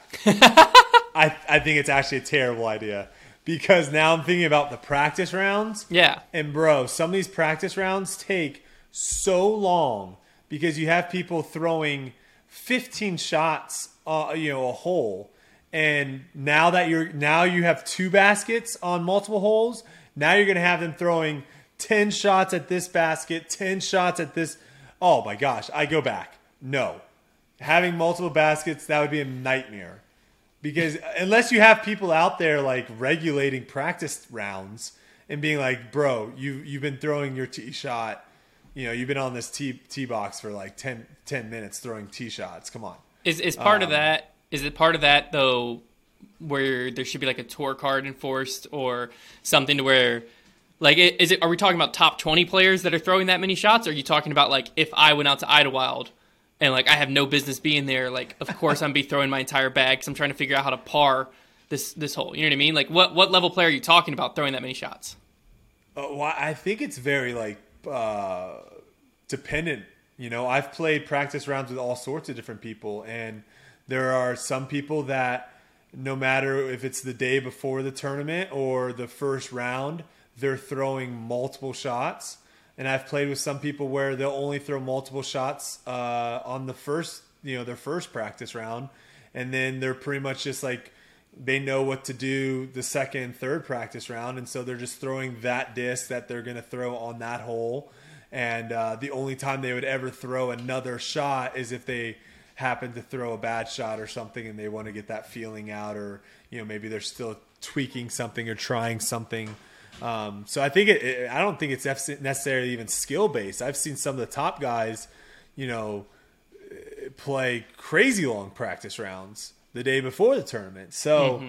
I think it's actually a terrible idea because now I'm thinking about the practice rounds. Yeah. And bro, some of these practice rounds take so long because you have people throwing 15 shots, you know, a hole. And now you have two baskets on multiple holes. Now you're going to have them throwing 10 shots at this basket, 10 shots at this. Oh my gosh, I go back. No. Having multiple baskets, that would be a nightmare. Because unless you have people out there like regulating practice rounds and being like, bro, you've been throwing your tee shot, you know, you've been on this tee box for like 10 minutes throwing tee shots. Come on. Is part of that, is it part of that though, where there should be like a tour card enforced or something to where, like, are we talking about top 20 players that are throwing that many shots? Or are you talking about like, if I went out to Idlewild and like I have no business being there, like of course I'm be throwing my entire bag because I'm trying to figure out how to par this hole. You know what I mean? Like what level player are you talking about throwing that many shots? Well, I think it's very like dependent. You know, I've played practice rounds with all sorts of different people, and there are some people that no matter if it's the day before the tournament or the first round, they're throwing multiple shots. And I've played with some people where they'll only throw multiple shots on the first, you know, their first practice round. And then they're pretty much just like, they know what to do the second and third practice round. And so they're just throwing that disc that they're going to throw on that hole. And the only time they would ever throw another shot is if they happen to throw a bad shot or something and they want to get that feeling out, or, you know, maybe they're still tweaking something or trying something. So I think I don't think it's necessarily even skill based. I've seen some of the top guys, you know, play crazy long practice rounds the day before the tournament. So,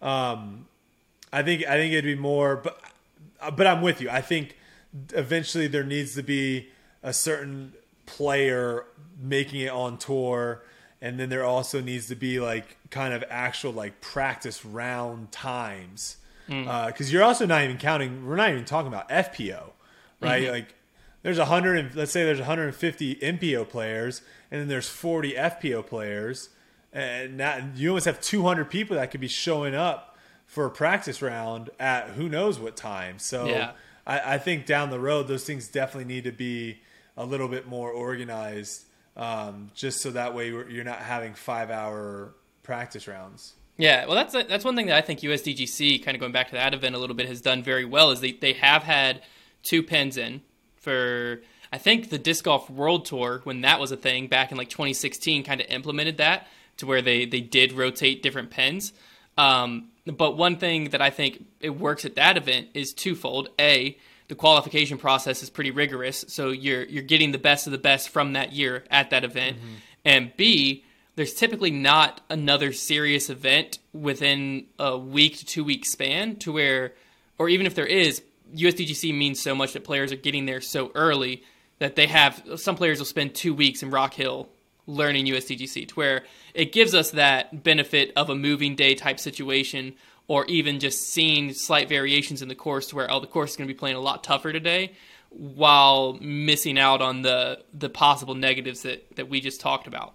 I think it'd be more, but I'm with you. I think eventually there needs to be a certain player making it on tour. And then there also needs to be like kind of actual like practice round times. Because you're also not even counting. We're not even talking about FPO, right? Like, there's let's say there's 150 MPO players, and then there's 40 FPO players, and now you almost have 200 people that could be showing up for a practice round at who knows what time. So Yeah. I think down the road, those things definitely need to be a little bit more organized, just so that way you're not having 5-hour practice rounds. Yeah, well, that's one thing that I think USDGC, kind of going back to that event a little bit, has done very well, is they have had 2 pens in for, I think, the Disc Golf World Tour, when that was a thing back in like 2016, kind of implemented that to where they did rotate different pens. But one thing that I think it works at that event is twofold. A, the qualification process is pretty rigorous, so you're getting the best of the best from that year at that event. Mm-hmm. And B, there's typically not another serious event within a week to 2 week span to where, or even if there is, USDGC means so much that players are getting there so early that some players will spend 2 weeks in Rock Hill learning USDGC, to where it gives us that benefit of a moving day type situation, or even just seeing slight variations in the course to where, the course is going to be playing a lot tougher today, while missing out on the possible negatives that we just talked about.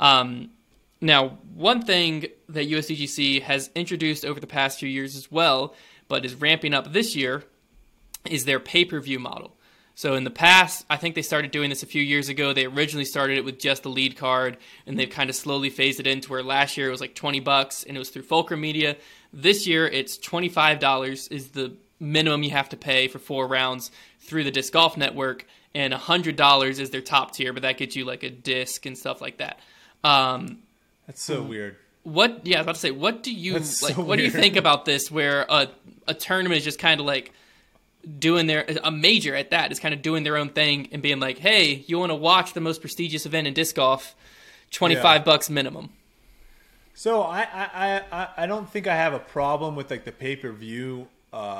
Now, one thing that USDGC has introduced over the past few years as well, but is ramping up this year, is their pay-per-view model. So in the past, I think they started doing this a few years ago. They originally started it with just the lead card, and they've kind of slowly phased it into where last year it was like $20, and it was through Fulcrum Media. This year, it's $25 is the minimum you have to pay for 4 rounds through the Disc Golf Network, and $100 is their top tier, but that gets you like a disc and stuff like that. That's so weird. I was about to say, what do you what do you think about this, where a tournament is just kind of like doing a major at that is kind of doing their own thing and being like, hey, you want to watch the most prestigious event in disc golf, $25 minimum. So I don't think I have a problem with like the pay-per-view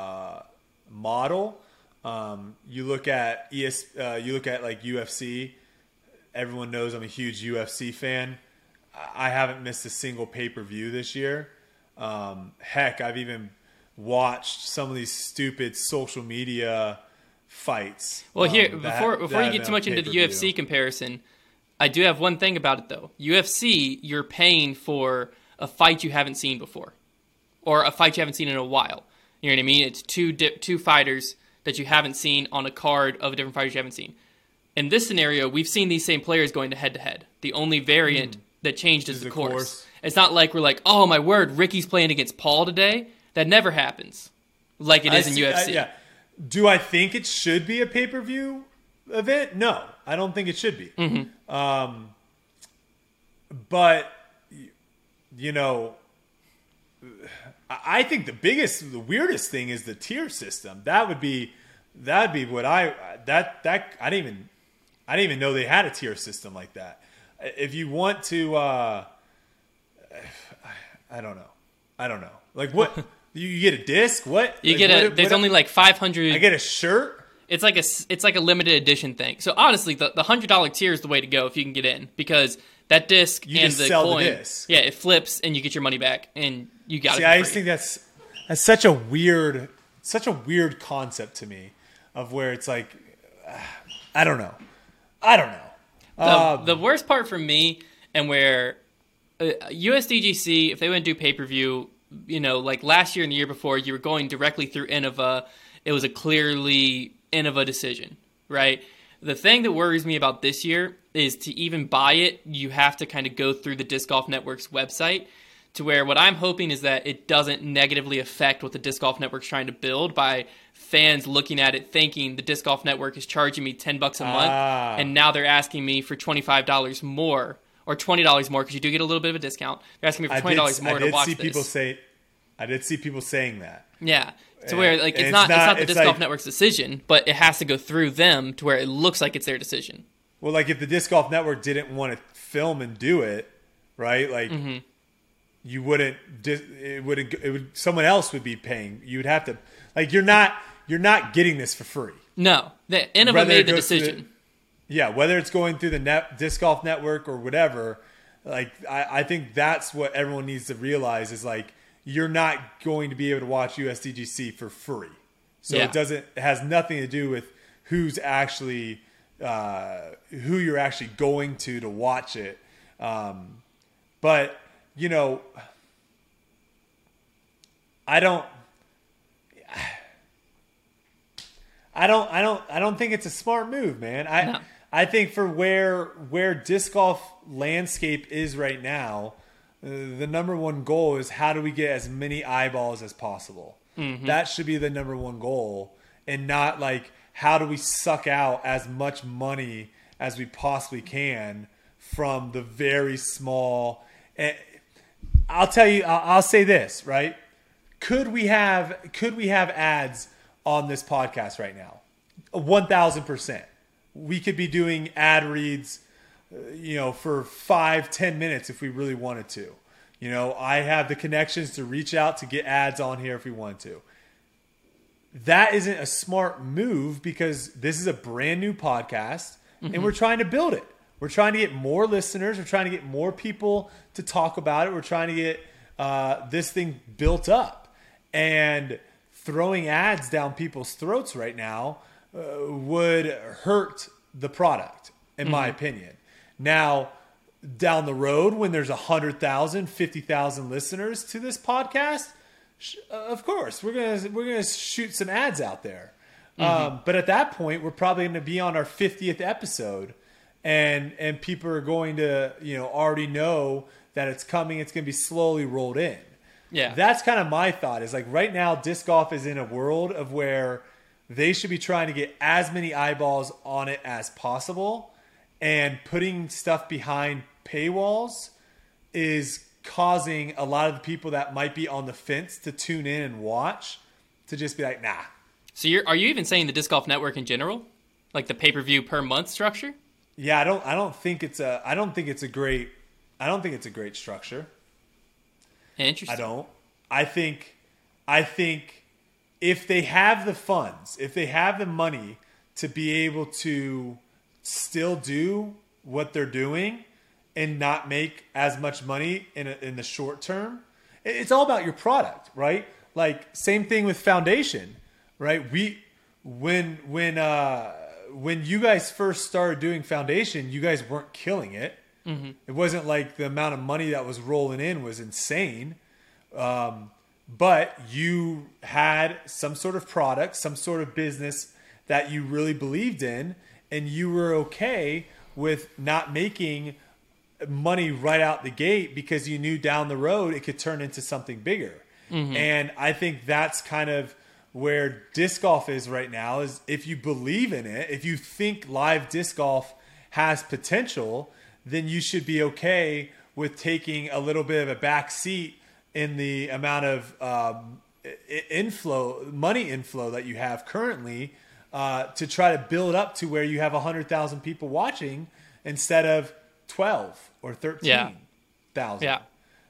model. You look at you look at like UFC. Everyone knows I'm a huge UFC fan. I haven't missed a single pay-per-view this year. Heck, I've even watched some of these stupid social media fights. Well, here, before you get too much into the UFC comparison, I do have one thing about it, though. UFC, you're paying for a fight you haven't seen before, or a fight you haven't seen in a while. You know what I mean? It's two fighters that you haven't seen on a card of different fighters you haven't seen. In this scenario, we've seen these same players going to head-to-head. The only variant that changed is the course. It's not like we're like, oh, my word, Ricky's playing against Paul today. That never happens like it is in UFC. Do I think it should be a pay-per-view event? No, I don't think it should be. Mm-hmm. But, you know, I think the weirdest thing is the tier system. That'd be what I didn't even know they had a tier system like that. If you want to, I don't know. Like what? You get a disc? What? You like, get there's only like 500. I get a shirt? It's like a limited edition thing. So honestly, the $100 tier is the way to go if you can get in, because that disc you and just the sell coin, the disc. Yeah, it flips and you get your money back and you got it. See, I just think that's such a weird concept to me, of where it's like, I don't know. The worst part for me, and where USDGC, if they went to do pay-per-view, you know, like last year and the year before, you were going directly through Innova. It was a clearly Innova decision, right? The thing that worries me about this year is to even buy it, you have to kind of go through the Disc Golf Network's website, to where what I'm hoping is that it doesn't negatively affect what the Disc Golf Network's trying to build by fans looking at it thinking the Disc Golf Network is charging me $10 a month, and now they're asking me for $25 more, or $20 more, because you do get a little bit of a discount. They're asking me for $20 more to watch this. I did see people saying that. Yeah. To where like it's not the Disc Golf Network's decision, but it has to go through them to where it looks like it's their decision. Well, like if the Disc Golf Network didn't want to film and do it, right? Like you wouldn't. It would. Someone else would be paying. You'd have to. Like you're not getting this for free. No, the Innova made the decision. Whether it's going through the Disc Golf Network or whatever, like I think that's what everyone needs to realize is like, you're not going to be able to watch USDGC for free. So it has nothing to do with who's actually who you're actually going to watch it. But you know, I don't think it's a smart move, man. I think for where disc golf landscape is right now, the number one goal is how do we get as many eyeballs as possible. That should be the number one goal, and not like how do we suck out as much money as we possibly can from the very small. I'll tell you, I'll say this, right? Could we have ads on this podcast right now? 1,000%. We could be doing ad reads, for 5-10 minutes if we really wanted to. I have the connections to reach out to get ads on here if we want to. That isn't a smart move because this is a brand new podcast and we're trying to build it. We're trying to get more listeners. We're trying to get more people to talk about it. We're trying to get this thing built up. And throwing ads down people's throats right now would hurt the product, in my opinion. Now, down the road, when there's 100,000, 50,000 listeners to this podcast, of course, we're gonna shoot some ads out there. But at that point, we're probably going to be on our 50th episode, and people are going to already know that it's coming. It's going to be slowly rolled in. Yeah, that's kind of my thought. Is like right now, disc golf is in a world of where they should be trying to get as many eyeballs on it as possible, and putting stuff behind paywalls is causing a lot of the people that might be on the fence to tune in and watch to just be like, nah. So are you even saying the Disc Golf Network in general, like the pay-per-view per month structure? Yeah, I don't think it's a great structure. Interesting. I think if they have the funds, if they have the money to be able to still do what they're doing and not make as much money in the short term, it's all about your product, right? Like same thing with Foundation, right? When you guys first started doing Foundation, you guys weren't killing it. It wasn't like the amount of money that was rolling in was insane. But you had some sort of product, some sort of business that you really believed in, and you were okay with not making money right out the gate because you knew down the road it could turn into something bigger. And I think that's kind of where disc golf is right now, is if you believe in it, if you think live disc golf has potential, then you should be okay with taking a little bit of a back seat in the amount of money inflow that you have currently to try to build up to where you have 100,000 people watching instead of 12 or 13,000. Yeah.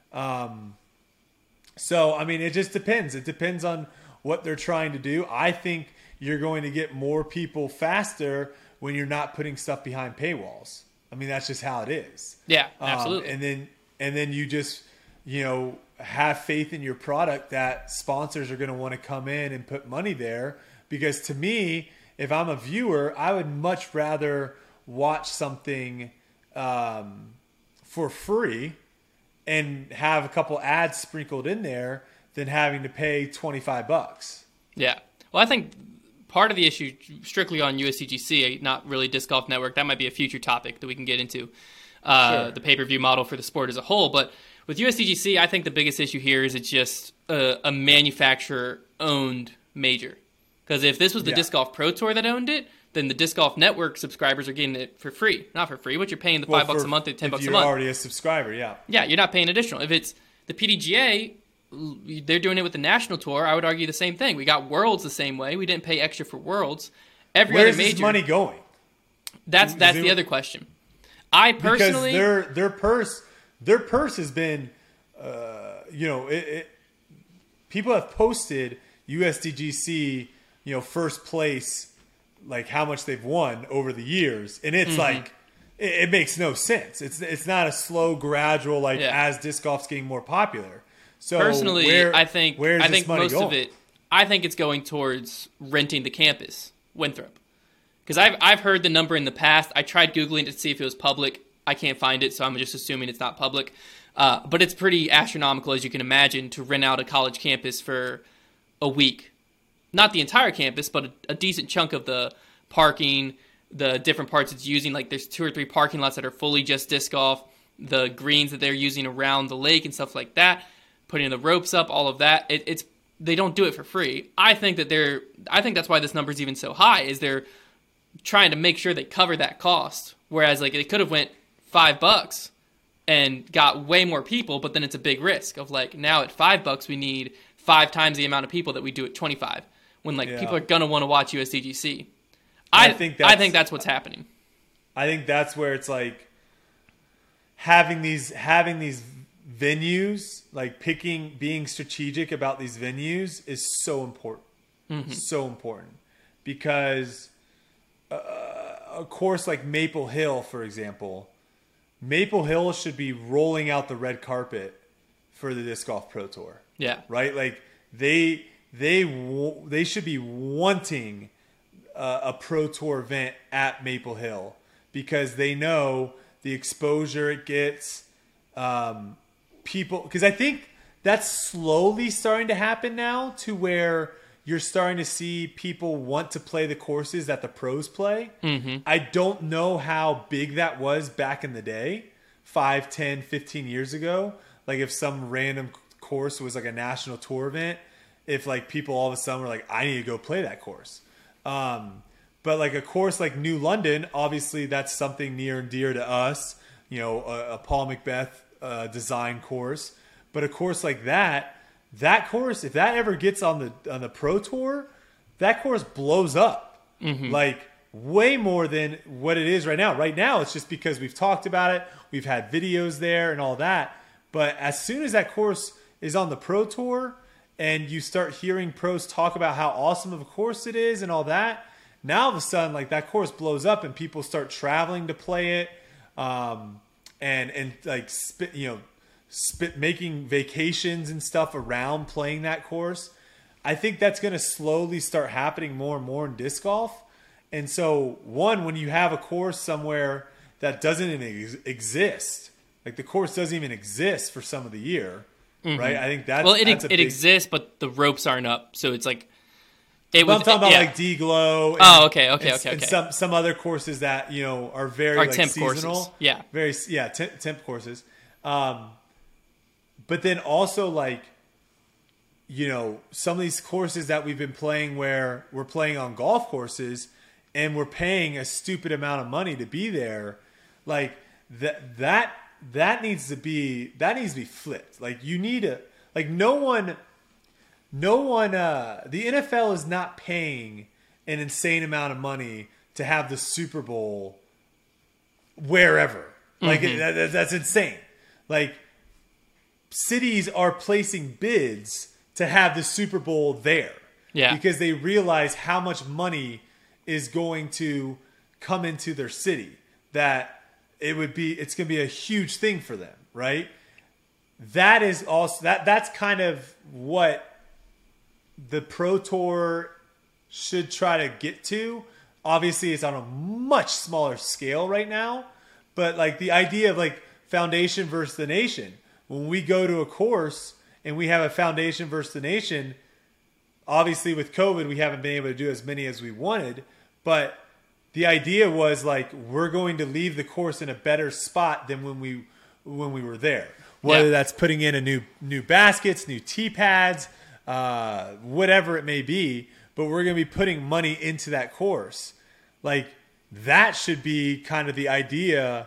So, I mean, it just depends. It depends on what they're trying to do. I think you're going to get more people faster when you're not putting stuff behind paywalls. I mean, that's just how it is. Yeah, absolutely. And then you just, have faith in your product that sponsors are going to want to come in and put money there. Because to me, if I'm a viewer, I would much rather watch something for free and have a couple ads sprinkled in there than having to pay $25. Yeah. Well, I think part of the issue strictly on USDGC, not really Disc Golf Network, that might be a future topic that we can get into, Sure. the pay-per-view model for the sport as a whole. But with USDGC, I think the biggest issue here is it's just a manufacturer-owned major. Because if this was the Disc Golf Pro Tour that owned it, then the Disc Golf Network subscribers are getting it for free. Not for free, but you're paying the $5 a month or $10 a month. If you're already a subscriber, yeah. Yeah, you're not paying additional. If it's the PDGA, they're doing it with the national tour. I would argue the same thing. We got Worlds the same way. We didn't pay extra for Worlds. Where's this money going? That's the other question. I personally, because their purse has been, people have posted USDGC, first place, like how much they've won over the years, and it's like it makes no sense. It's not a slow, gradual as disc golf's getting more popular. So personally, I think most going? of it, I think it's going towards renting the campus, Winthrop, because I've heard the number in the past. I tried Googling to see if it was public. I can't find it, so I'm just assuming it's not public. But it's pretty astronomical, as you can imagine, to rent out a college campus for a week. Not the entire campus, but a decent chunk of the parking, the different parts it's using. Like there's 2 or 3 parking lots that are fully just disc golf. the greens that they're using around the lake and stuff like that, putting the ropes up, all of that. They don't do it for free. I think that's why this number is even so high, is they're trying to make sure they cover that cost. Whereas like it could have went $5 and got way more people, but then it's a big risk of like, now at $5 we need 5 times the amount of people that we do at 25, when like people are gonna want to watch USDGC. I think that's what's happening. I think that's where it's like having these venues, like being strategic about these venues is so important. Mm-hmm. So important, because a course like Maple Hill, for example, Maple Hill should be rolling out the red carpet for the Disc Golf Pro Tour. Yeah. Right? Like they should be wanting a Pro Tour event at Maple Hill, because they know the exposure it gets. People, because I think that's slowly starting to happen now, to where you're starting to see people want to play the courses that the pros play. Mm-hmm. I don't know how big that was back in the day, 5, 10, 15 years ago. Like if some random course was like a national tour event, if like people all of a sudden were like, I need to go play that course. But like a course like New London, obviously that's something near and dear to us, a Paul Macbeth design course. But a course like that course, if that ever gets on the Pro Tour, that course blows up. Mm-hmm. Like way more than what it is right now. Right now, it's just because we've talked about it, we've had videos there and all that. But as soon as that course is on the Pro Tour and you start hearing pros talk about how awesome of a course it is and all that, now all of a sudden, like that course blows up and people start traveling to play it, and like making vacations and stuff around playing that course. I think that's going to slowly start happening more and more in disc golf. And so, when you have a course somewhere that doesn't even exist, like the course doesn't even exist for some of the year, mm-hmm. right? I think it exists, but the ropes aren't up, so it's like. I'm talking about like D-Glow. Okay. And some other courses that are very like temp seasonal, courses. Yeah, very temp courses. But then also like some of these courses that we've been playing where we're playing on golf courses and we're paying a stupid amount of money to be there, like that needs to be flipped. Like you need to no one. The NFL is not paying an insane amount of money to have the Super Bowl wherever. Like mm-hmm. That's insane. Like cities are placing bids to have the Super Bowl there. Yeah. Because they realize how much money is going to come into their city, that it's going to be a huge thing for them, right? That is also that's kind of what the Pro Tour should try to get to. Obviously, it's on a much smaller scale right now, but like the idea of like foundation versus the nation. When we go to a course and we have a foundation versus the nation, obviously with COVID, we haven't been able to do as many as we wanted, but the idea was like, we're going to leave the course in a better spot than when we were there. Whether that's putting in a new baskets, new tee pads, whatever it may be, but we're going to be putting money into that course. Like that should be kind of the idea.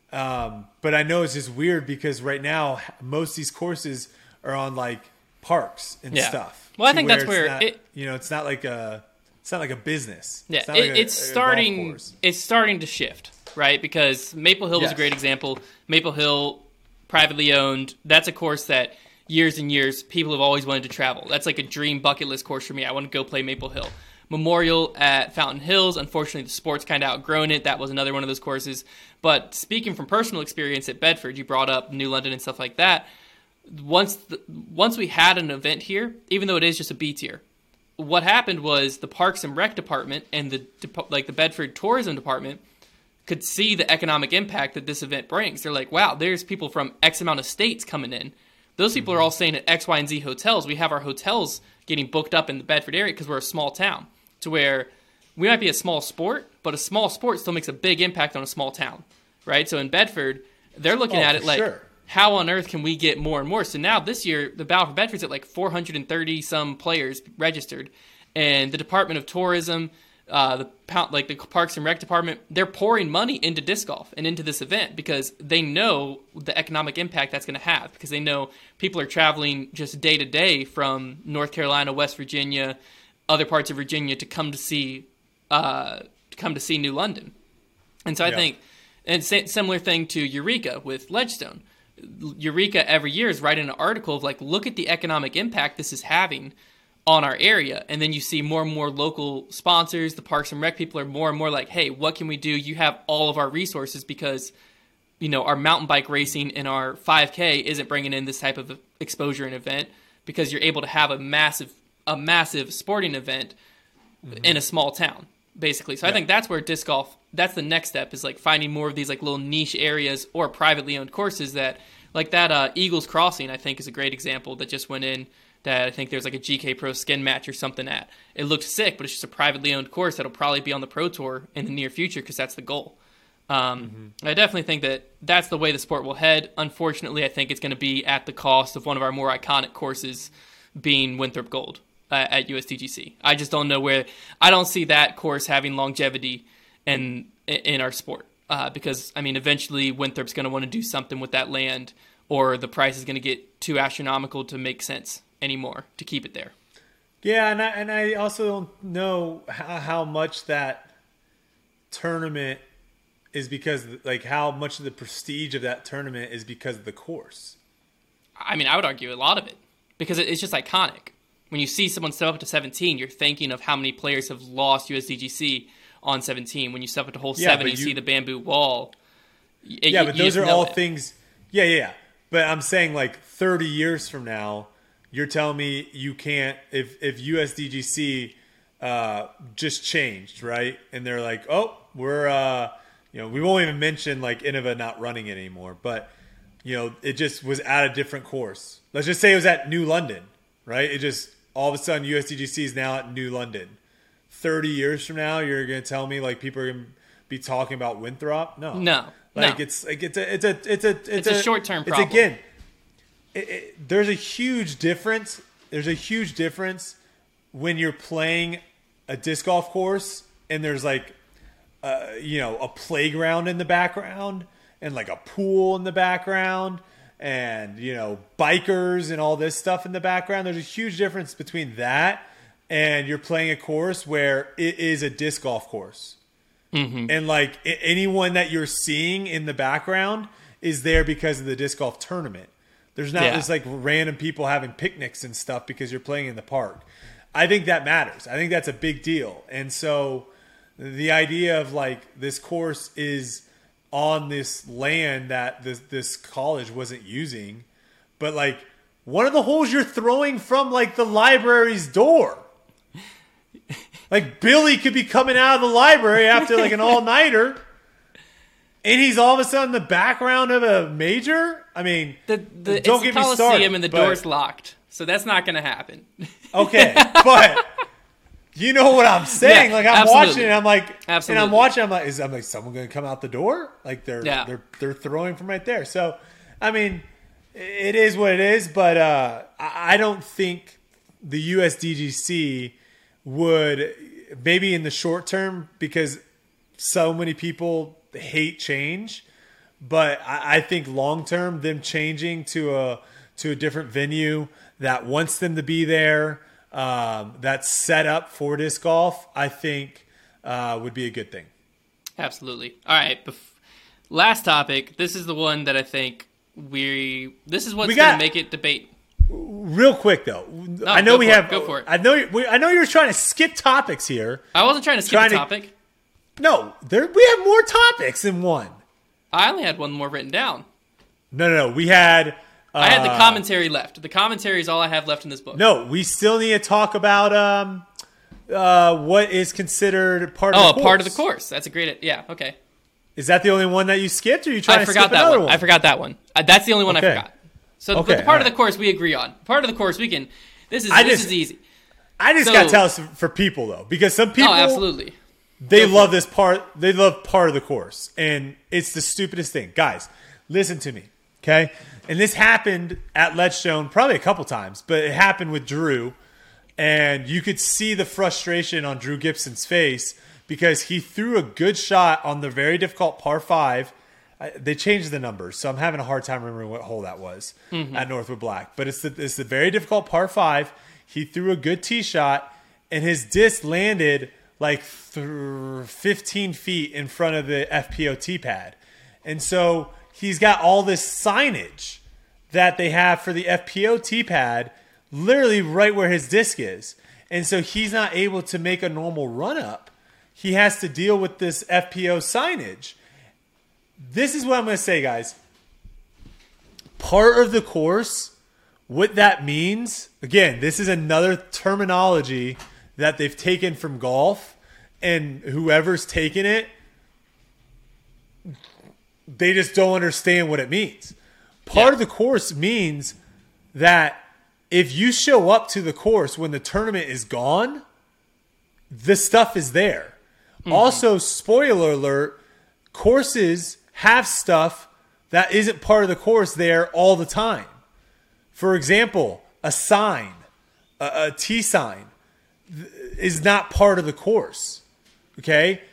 But I know it's just weird because right now most of these courses are on like parks and stuff. Well, I think that's where it's not like a business. Yeah, it's starting to shift, right? Because Maple Hill was a great example. Maple Hill, privately owned. That's a course that years and years, people have always wanted to travel. That's like a dream bucket list course for me. I want to go play Maple Hill. Memorial at Fountain Hills. Unfortunately, the sport's kind of outgrown it. That was another one of those courses. But speaking from personal experience at Bedford, you brought up New London and stuff like that. Once we had an event here, even though it is just a B tier, what happened was the Parks and Rec department and the Bedford Tourism department could see the economic impact that this event brings. They're like, wow, there's people from X amount of states coming in. Those people are all staying at X, Y, and Z hotels. We have our hotels getting booked up in the Bedford area because we're a small town, to where we might be a small sport, but a small sport still makes a big impact on a small town, right? So in Bedford, they're looking at it like, sure. how on earth can we get more and more? So now this year, the Battle for Bedford's at like 430 some players registered, and the Department of Tourism, the Parks and Rec Department, they're pouring money into disc golf and into this event because they know the economic impact that's going to have, because they know people are traveling just day to day from North Carolina, West Virginia, other parts of Virginia to come to see New London. And so I think, and similar thing to Eureka with Ledgestone. Eureka every year is writing an article of like, look at the economic impact this is having on our area. And then you see more and more local sponsors, the Parks and Rec people are more and more like, hey, what can we do? You have all of our resources because, our mountain bike racing and our 5K isn't bringing in this type of exposure and event, because you're able to have a massive sporting event in a small town, basically. So I think that's where disc golf, that's the next step, is like finding more of these like little niche areas or privately owned courses that, like that Eagles Crossing, I think is a great example that just went in, that I think there's like a GK Pro skin match or something at. It looked sick, but it's just a privately owned course that'll probably be on the Pro Tour in the near future because that's the goal. I definitely think that that's the way the sport will head. Unfortunately, I think it's going to be at the cost of one of our more iconic courses being Winthrop Gold at USDGC. I just don't know where. I don't see that course having longevity in our sport because, eventually Winthrop's going to want to do something with that land, or the price is going to get too astronomical to make sense anymore to keep it there. Yeah, and I also don't know how much that tournament is because, like, how much of the prestige of that tournament is because of the course. I would argue a lot of it, because it's just iconic. When you see someone step up to 17, you're thinking of how many players have lost USDGC on 17. When you step up to hole 7, you see the bamboo wall. But those are all things. Yeah. But I'm saying, like, 30 years from now, you're telling me you can't, if USDGC just changed, right? And they're like, oh, we're, we won't even mention, like, Innova not running it anymore. But, it just was at a different course. Let's just say it was at New London, right? It just, all of a sudden, USDGC is now at New London. 30 years from now, you're going to tell me, like, people are going to be talking about Winthrop? No. It's a short-term problem. It's, again, there's a huge difference. There's a huge difference when you're playing a disc golf course and there's like, a playground in the background and like a pool in the background and, bikers and all this stuff in the background. There's a huge difference between that and you're playing a course where it is a disc golf course. Mm-hmm. And like anyone that you're seeing in the background is there because of the disc golf tournament. There's not just like random people having picnics and stuff because you're playing in the park. I think that matters. I think that's a big deal. And so the idea of like this course is on this land that this college wasn't using, but like one of the holes you're throwing from like the library's door. Like Billy could be coming out of the library after like an all-nighter, and he's all of a sudden in the background of a major. Don't get me started. And the door's locked, so that's not going to happen. Okay, but you know what I'm saying? Yeah, like I'm watching, and I'm like, absolutely. And I'm watching. I'm like, someone going to come out the door? Like they're throwing from right there. So, it is what it is. But I don't think the USDGC would, maybe in the short term, because so many people hate change, but I think long term, them changing to a different venue that wants them to be there, that's set up for disc golf, I think would be a good thing. Absolutely. All right, last topic. This is the one that I think this is what's going to make it debate. Real quick though, I know we have. Go for it. I know you were trying to skip topics here. I wasn't trying to skip a topic. No, we have more topics than one. I only had one more written down. No. We had. I had the commentary left. The commentary is all I have left in this book. No, we still need to talk about what is considered part of the course. Oh, part of the course. That's a great. Yeah. Okay. Is that the only one that you skipped, or are you trying to skip another one? I forgot that one. That's the only one I forgot. So the part of the course we agree on. Part of the course we can. This is easy. I just got to tell us for people though, because some people, absolutely, they love this part. They love part of the course, and it's the stupidest thing, guys. listen to me, okay? And this happened at Ledgestone probably a couple times, but it happened with Drew. And you could see the frustration on Drew Gibson's face because he threw a good shot on the very difficult par 5. They changed the numbers, so I'm having a hard time remembering what hole that was at Northwood Black. But it's the very difficult par 5. He threw a good tee shot, and his disc landed like 15 feet in front of the FPO tee pad. And so he's got all this signage that they have for the FPO tee pad literally right where his disc is. And so he's not able to make a normal run up. He has to deal with this FPO signage. This is what I'm going to say, guys. Part of the course, what that means, again, this is another terminology that they've taken from golf, and whoever's taken it, they just don't understand what it means. Part of the course means that if you show up to the course when the tournament is gone, the stuff is there. Also, spoiler alert, courses have stuff that isn't part of the course there all the time. For example, a sign, a T sign is not part of the course. Okay?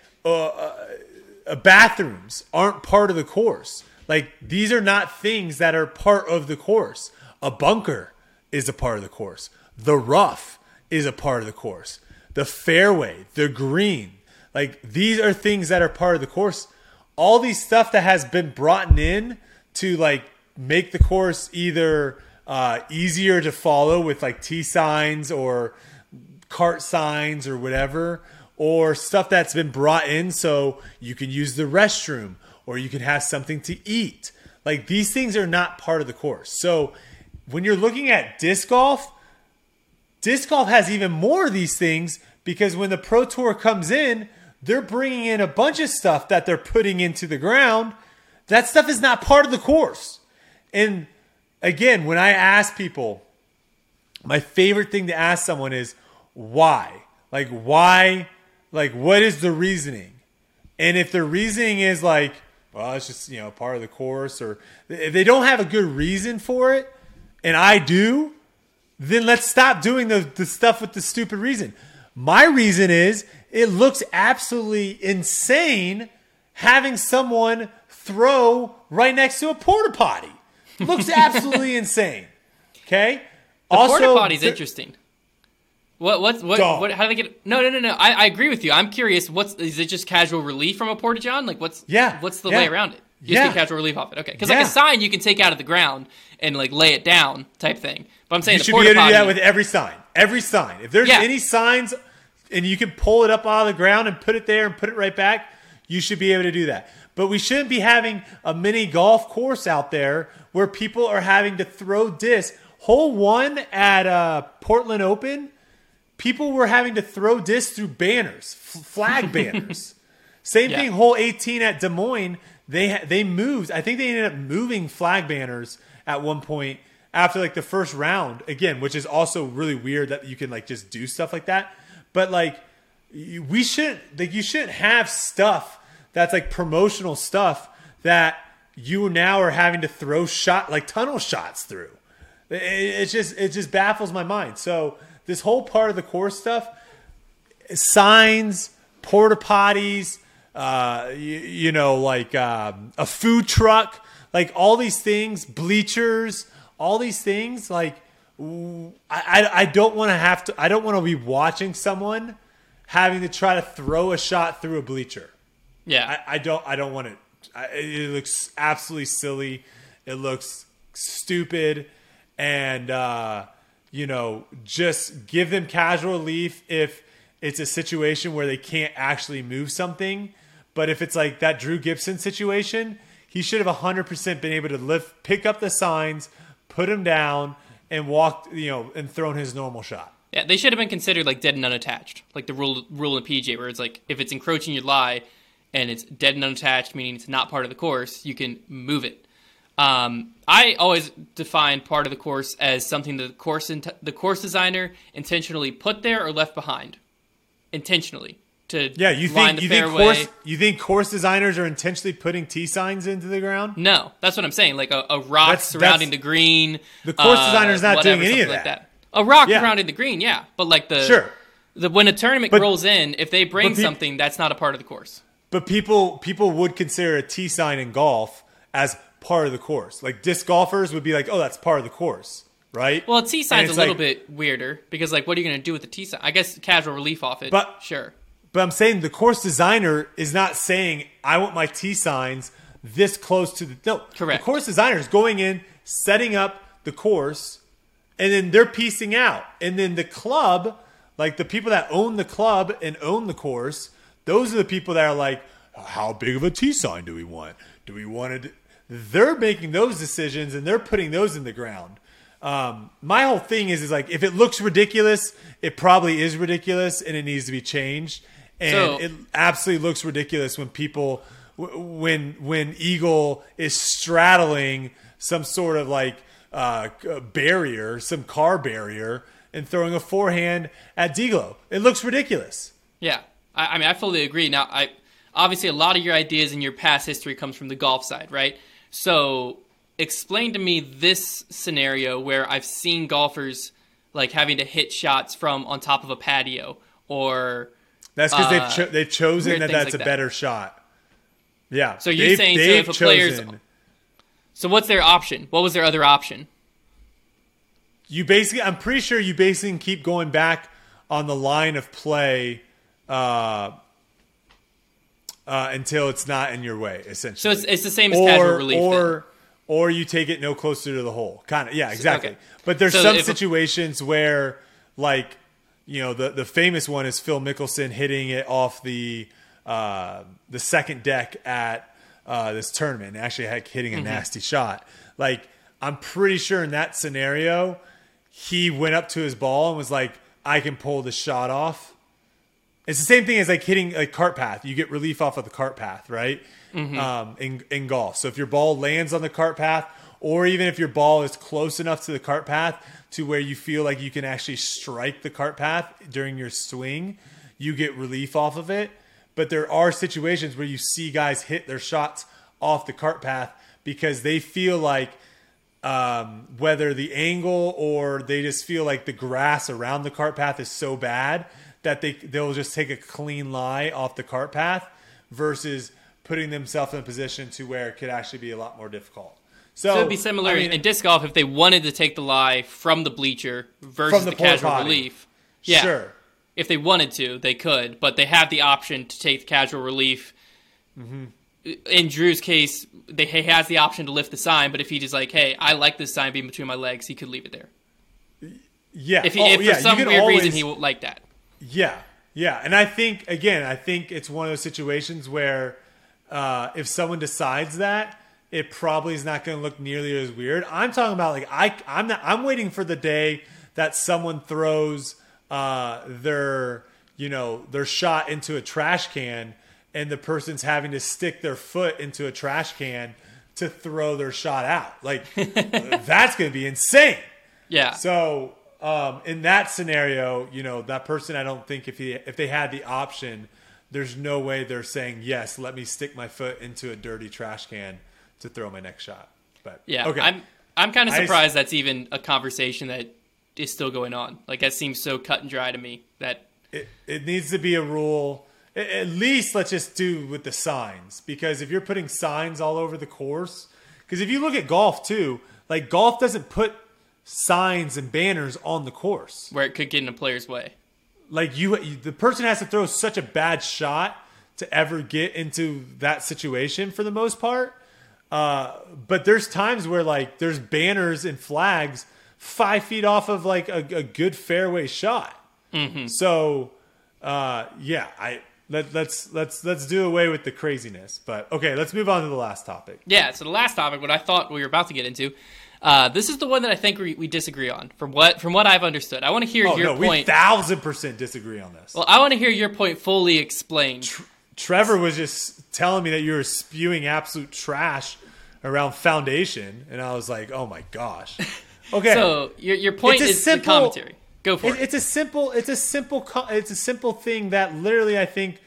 Bathrooms aren't part of the course. Like, these are not things that are part of the course. A bunker is a part of the course. The rough is a part of the course. The fairway, the green, like these are things that are part of the course. All these stuff that has been brought in to like make the course either easier to follow with like T signs or cart signs or whatever, or stuff that's been brought in so you can use the restroom or you can have something to eat. Like these things are not part of the course. So when you're looking at disc golf has even more of these things because when the Pro Tour comes in, they're bringing in a bunch of stuff that they're putting into the ground. That stuff is not part of the course. And again, when I ask people, my favorite thing to ask someone is why? Like, why? Like, what is the reasoning? And if the reasoning is like, well, it's just, part of the course, or if they don't have a good reason for it, and I do, then let's stop doing the stuff with the stupid reason. My reason is it looks absolutely insane having someone throw right next to a porta potty. Looks absolutely insane. Okay? The porta potty's interesting. What how do they get? No. I agree with you. I'm curious. Is it just casual relief from a porta john? Like what's the way around it? You just get casual relief off it. Okay. Because like a sign you can take out of the ground and like lay it down type thing. But I'm saying you should be able to do that with every sign. Every sign. If there's any signs and you can pull it up out of the ground and put it there and put it right back, you should be able to do that. But we shouldn't be having a mini golf course out there where people are having to throw discs. Hole 1 at Portland Open, people were having to throw discs through banners, flag banners. Same thing, hole 18 at Des Moines, they moved. I think they ended up moving flag banners at one point after like the first round, again, which is also really weird that you can like just do stuff like that. But like you shouldn't have stuff that's like promotional stuff that you now are having to throw tunnel shots through. It just baffles my mind. So this whole part of the course stuff, signs, porta potties, a food truck, like all these things, bleachers, all these things, like I don't want to be watching someone having to try to throw a shot through a bleacher. Yeah. I don't want it. It looks absolutely silly. It looks stupid. And, just give them casual relief if it's a situation where they can't actually move something. But if it's like that Drew Gibson situation, he should have 100% been able to pick up the signs, put them down, and walked, and thrown his normal shot. Yeah, they should have been considered like dead and unattached, like the rule in PGA, where it's like if it's encroaching your lie and it's dead and unattached, meaning it's not part of the course, you can move it. I always define part of the course as something the course designer intentionally put there or left behind. Intentionally. to Yeah, you line think the fairway. you think course designers are intentionally putting tee signs into the ground? No, that's what I'm saying. Like a rock surrounding the green. The course designer's not whatever, doing any of like that. A rock Yeah. surrounding the green, yeah. But like Sure. when a tournament rolls in, if they bring but something, that's not a part of the course. But people would consider a tee sign in golf as part of the course. Like disc golfers would be like, oh, that's part of the course, right? Well, a tee sign's And a it's little like- bit weirder because, like, what are you going to do with the tee sign? I guess casual relief off it, But- sure. But I'm saying the course designer is not saying, I want my tee signs this close to the... No, Correct. The course designer is going in, setting up the course, and then they're piecing out. And then the club, like the people that own the club and own the course, those are the people that are like, how big of a tee sign do we want? Do we want it? They're making those decisions, and they're putting those in the ground. My whole thing is like, if it looks ridiculous, it probably is ridiculous, and it needs to be changed. And So- it absolutely looks ridiculous when people, when Eagle is straddling some sort of like barrier, some car barrier, and throwing a forehand at D'Lo. It looks ridiculous. Yeah, I mean, I fully agree. Now, obviously a lot of your ideas and your past history comes from the golf side, right? So explain to me this scenario where I've seen golfers like having to hit shots from on top of a patio or... That's because they've chosen weird that things that's like a that. better shot. Yeah. So you're saying so if a player's... So what's their option? What was their other option? I'm pretty sure you basically keep going back on the line of play until it's not in your way, essentially. So it's the same as casual relief. Or you take it no closer to the hole. Kind of, yeah, exactly. Okay. But there's So some if a- situations where, like, you know, the famous one is Phil Mickelson hitting it off the second deck at this tournament, and actually hitting a nasty shot. Like, I'm pretty sure in that scenario, he went up to his ball and was like, I can pull the shot off. It's the same thing as like hitting a cart path. You get relief off of the cart path, right? In golf. So if your ball lands on the cart path, or even if your ball is close enough to the cart path to where you feel like you can actually strike the cart path during your swing, you get relief off of it. But there are situations where you see guys hit their shots off the cart path because they feel like whether the angle or they just feel like the grass around the cart path is so bad that they'll just take a clean lie off the cart path versus putting themselves in a position to where it could actually be a lot more difficult. So it'd be similar in disc golf if they wanted to take the lie from the bleacher versus the porta casual potty. relief. Yeah. Sure. If they wanted to, they could, but they have the option to take the casual relief. In Drew's case, he has the option to lift the sign, but if he just like, hey, I like this sign being between my legs, he could leave it there. Yeah. If you for some can weird always- reason he won't like that. Yeah. Yeah. And I think it's one of those situations where if someone decides that, it probably is not going to look nearly as weird. I'm talking about like I'm waiting for the day that someone throws their shot into a trash can and the person's having to stick their foot into a trash can to throw their shot out. Like that's going to be insane. Yeah. So in that scenario, that person, I don't think if they had the option, there's no way they're saying, yes, let me stick my foot into a dirty trash can to throw my next shot. But Yeah. okay. I'm kind of surprised that's even a conversation that is still going on. Like that seems so cut and dry to me that It needs to be a rule. At least let's just do with the signs, because if you're putting signs all over the course, because if you look at golf too, like golf doesn't put signs and banners on the course. where it could get in a player's way. Like the person has to throw such a bad shot to ever get into that situation for the most part. But there's times where like there's banners and flags 5 feet off of like a good fairway shot. So let's do away with the craziness. But okay, let's move on to the last topic. Yeah, so the last topic, what I thought we were about to get into, this is the one that I think we disagree on, from what I've understood. I want to hear your We point. 1000% disagree on this. Well, I want to hear your point fully explained. Trevor was just telling me that you were spewing absolute trash around foundation, and I was like, oh my gosh. Okay. So your point It's a is simple- the commentary. Go for it. It's a simple thing that literally I think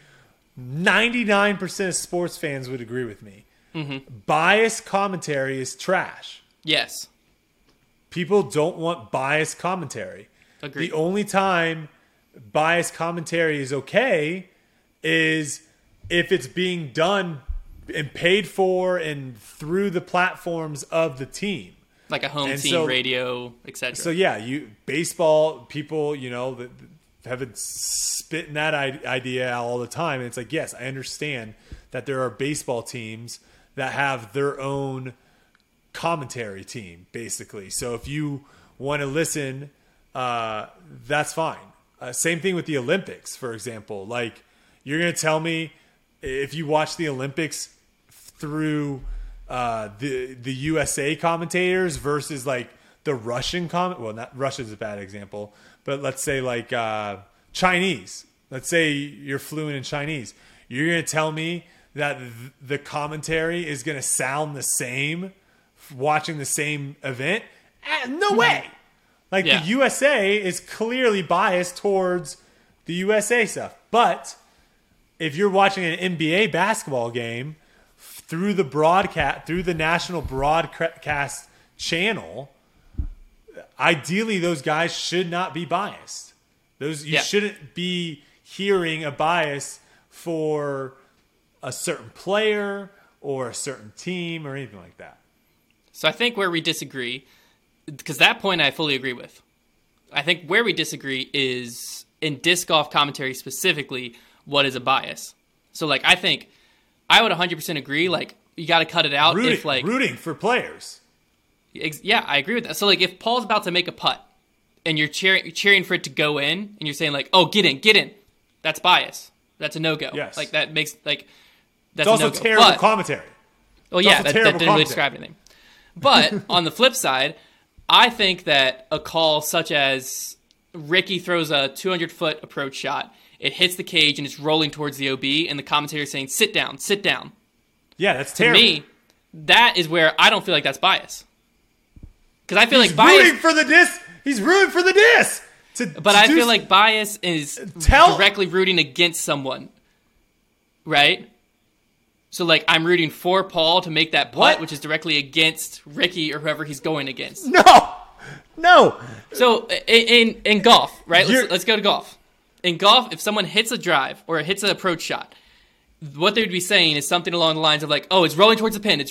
99% of sports fans would agree with me. Biased commentary is trash. Yes. People don't want biased commentary. Agreed. The only time biased commentary is okay is if it's being done and paid for and through the platforms of the team. Like a home team, radio, etc. So yeah, baseball people, that have been spitting that idea out all the time. And it's like, yes, I understand that there are baseball teams that have their own commentary team, basically. So if you want to listen, that's fine. Same thing with the Olympics, for example. Like, you're going to tell me if you watch the Olympics through the USA commentators versus like the Russian well, not Russia's a bad example, but let's say like Chinese. Let's say you're fluent in Chinese. You're going to tell me that the commentary is going to sound the same watching the same event? No way. Like, the USA is clearly biased towards the USA stuff. But if you're watching an NBA basketball game through the national broadcast channel, ideally those guys should not be biased. You shouldn't be hearing a bias for a certain player or a certain team or anything like that. So I think where we disagree, because that point I fully agree with. I think where we disagree is in disc golf commentary specifically, what is a bias? So like, I think I would 100% agree. Like, you got to cut it out. Rooting for players. Yeah, I agree with that. So like, if Paul's about to make a putt and you're cheering for it to go in and you're saying like, oh, get in. That's bias. That's a no-go. Yes. Like, that makes like, that's it's also a no-go. terrible commentary. Well, yeah, that didn't really describe anything. But on the flip side, I think that a call such as Ricky throws a 200-foot approach shot, it hits the cage and it's rolling towards the OB, and the commentator is saying, sit down. Yeah, that's terrible. To me, that is where I don't feel like that's bias. Because I feel like bias... He's rooting for the disc! But I feel like bias is directly rooting against someone. Right? So, like, I'm rooting for Paul to make that putt, which is directly against Ricky or whoever he's going against. No. So, in golf, right? Let's go to golf. In golf, if someone hits a drive or hits an approach shot, what they would be saying is something along the lines of like, oh, it's rolling towards the pin.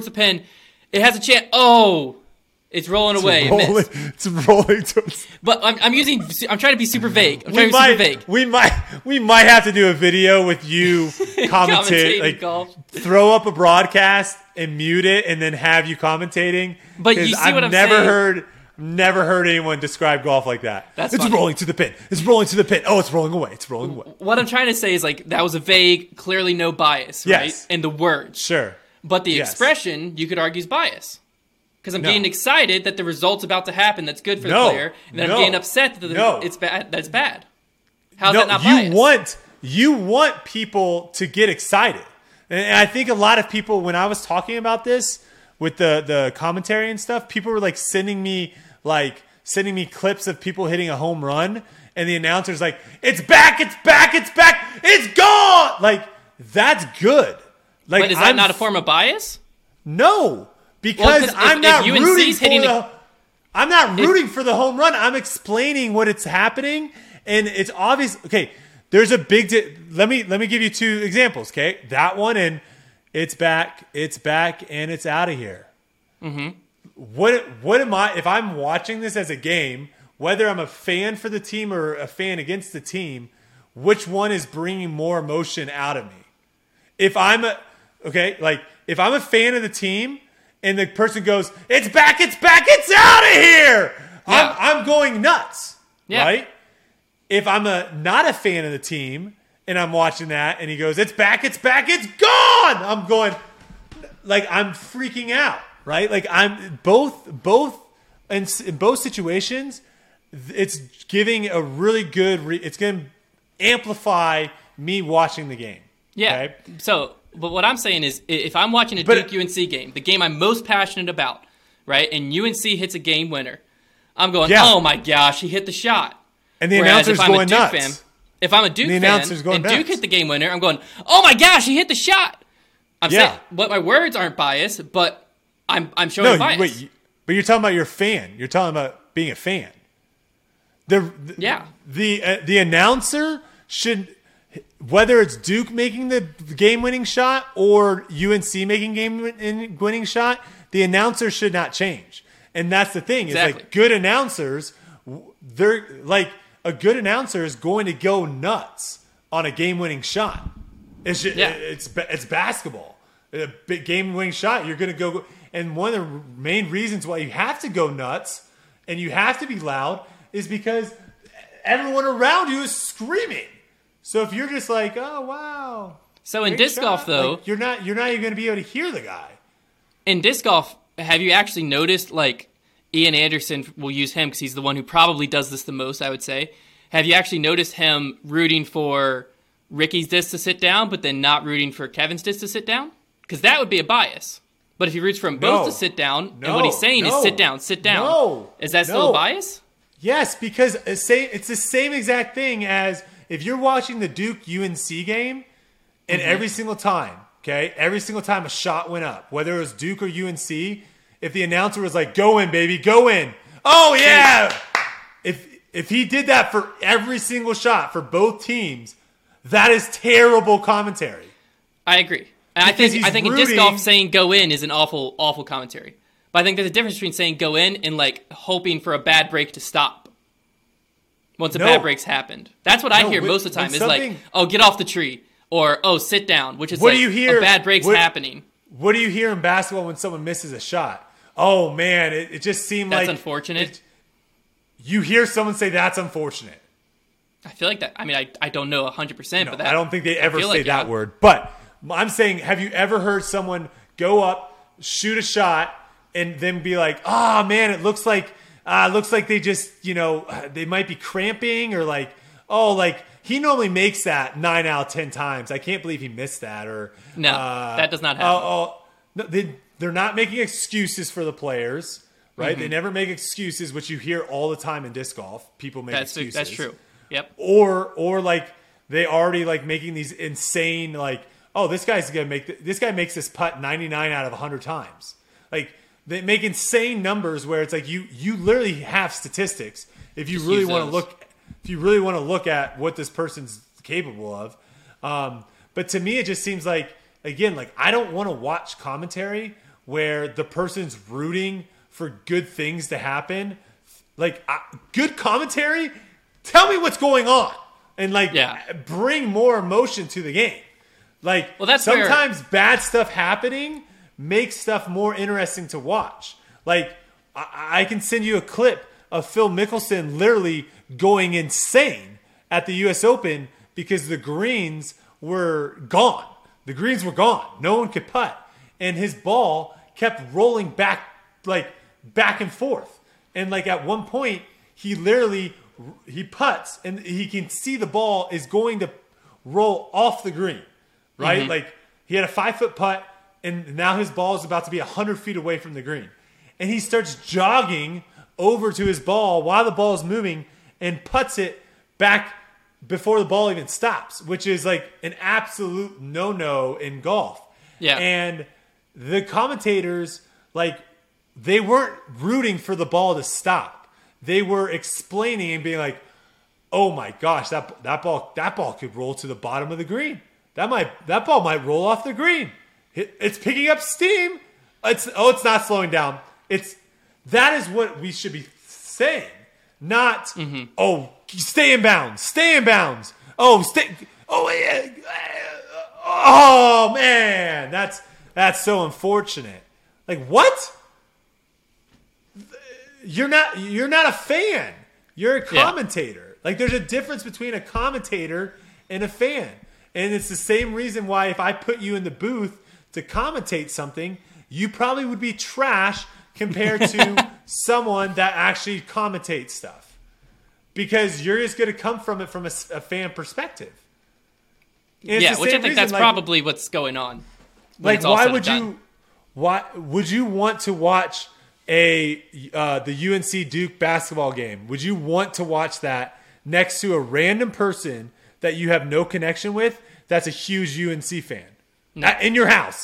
It has a chance. Oh, it's rolling away. It's rolling towards... But I'm trying to be super vague. We might have to do a video with you commentate, like golf. Throw up a broadcast and mute it, and then have you commentating. But you see what I'm saying? Never heard anyone describe golf like that. It's funny. Rolling to the pin. It's rolling to the pin. Oh, it's rolling away. What I'm trying to say is like that was a vague, clearly no bias, right? Yes. In the words. Sure. But the expression, you could argue, is bias. Because I'm getting excited that the result's about to happen that's good for the player, and then I'm getting upset that it's bad. That's bad. How's that not bias? You want people to get excited. And I think a lot of people, when I was talking about this with the commentary and stuff, people were like sending me clips of people hitting a home run, and the announcer's like, it's back, it's gone! Like, that's good. Like, but is that not a form of bias? No. Because I'm not rooting for the home run. I'm explaining what it's happening, and it's obvious. Okay, there's a big. Let me give you two examples. Okay, that one and it's back, and it's out of here. Mm-hmm. What am I? If I'm watching this as a game, whether I'm a fan for the team or a fan against the team, which one is bringing more emotion out of me? If I'm a fan of the team, and the person goes, it's back, it's out of here! Yeah. I'm going nuts, right? If I'm not a fan of the team, and I'm watching that, and he goes, it's back, it's gone! I'm going, like, I'm freaking out, right? Like, I'm both in both situations, it's giving a really good, it's going to amplify me watching the game. Yeah, okay? But what I'm saying is, if I'm watching a Duke-UNC game, the game I'm most passionate about, right, and UNC hits a game winner, I'm going, Yeah. oh my gosh, he hit the shot. And the Whereas announcer's if I'm going a Duke nuts. fan, if I'm a Duke The fan announcer's going and Duke nuts. hit the game winner, I'm going, oh my gosh, he hit the shot. I'm Yeah. saying, but my words aren't biased, but I'm showing bias. But you're talking about your fan. You're talking about being a fan. Yeah. The announcer should, whether it's Duke making the game-winning shot or UNC making game-winning shot, the announcer should not change. And that's the thing. Exactly. Is like good announcers, they're like a good announcer is going to go nuts on a game-winning shot. It's basketball. A big game-winning shot, you're going to go. And one of the main reasons why you have to go nuts and you have to be loud is because everyone around you is screaming. So if you're just like, oh wow. So in great disc golf, shot, though, like, you're not even going to be able to hear the guy. in disc golf, have you actually noticed, like, Ian Anderson, we'll use him because he's the one who probably does this the most, I would say. Have you actually noticed him rooting for Ricky's disc to sit down, but then not rooting for Kevin's disc to sit down? Because that would be a bias. But if he roots for them both to sit down, and what he's saying is sit down, is that still a bias? Yes, because it's the same exact thing as if you're watching the Duke UNC game, and every single time a shot went up, whether it was Duke or UNC, if the announcer was like, go in, baby, go in. Oh, yeah. If he did that for every single shot for both teams, that is terrible commentary. I agree. And I think in disc golf, saying go in is an awful, awful commentary. But I think there's a difference between saying go in and, like, hoping for a bad break to stop once a bad break's happened. That's what I hear most of the time is like, oh, get off the tree, or oh, sit down, which is a bad break's happening. What do you hear in basketball when someone misses a shot? Oh, man, it just seemed that's like... That's unfortunate. You hear someone say that's unfortunate. I feel like that. I mean, I don't know 100%, but I don't think they ever say that word. But I'm saying, have you ever heard someone go up, shoot a shot, and then be like, "Oh man, it looks like they just, they might be cramping," or like, "Oh, like he normally makes that 9 out of 10 times. I can't believe he missed that." Or no, that does not happen. No, they're not making excuses for the players, right? They never make excuses, which you hear all the time in disc golf. People make excuses. That's true. Yep. Or like they already like making these insane like, oh, this guy makes this putt 99 out of 100 times. Like they make insane numbers where it's like you literally have statistics if you really want to look at what this person's capable of. But to me, it just seems like, again, like I don't want to watch commentary where the person's rooting for good things to happen. Like good commentary, tell me what's going on and bring more emotion to the game. Like, that's sometimes bad stuff happening makes stuff more interesting to watch. Like, I can send you a clip of Phil Mickelson literally going insane at the U.S. Open because the greens were gone. The greens were gone. No one could putt. And his ball kept rolling back and forth. And, like, at one point, he putts, and he can see the ball is going to roll off the green. Right? Like he had a 5-foot putt and now his ball is about to be 100 feet away from the green. And he starts jogging over to his ball while the ball is moving and putts it back before the ball even stops, which is like an absolute no-no in golf. Yeah. And the commentators, like, they weren't rooting for the ball to stop. They were explaining and being like, oh my gosh, that ball could roll to the bottom of the green. That ball might roll off the green. It's picking up steam. It's not slowing down. That is what we should be saying. Not stay in bounds. Stay in bounds. Oh man, that's so unfortunate. Like what? You're not a fan. You're a commentator. Yeah. Like there's a difference between a commentator and a fan. And it's the same reason why if I put you in the booth to commentate something, you probably would be trash compared to someone that actually commentates stuff. Because you're just going to come from it from a fan perspective. Which I think that's probably what's going on. Like, why would you want to watch the UNC Duke basketball game? Would you want to watch that next to a random person that you have no connection with that's a huge UNC fan? No. In your house.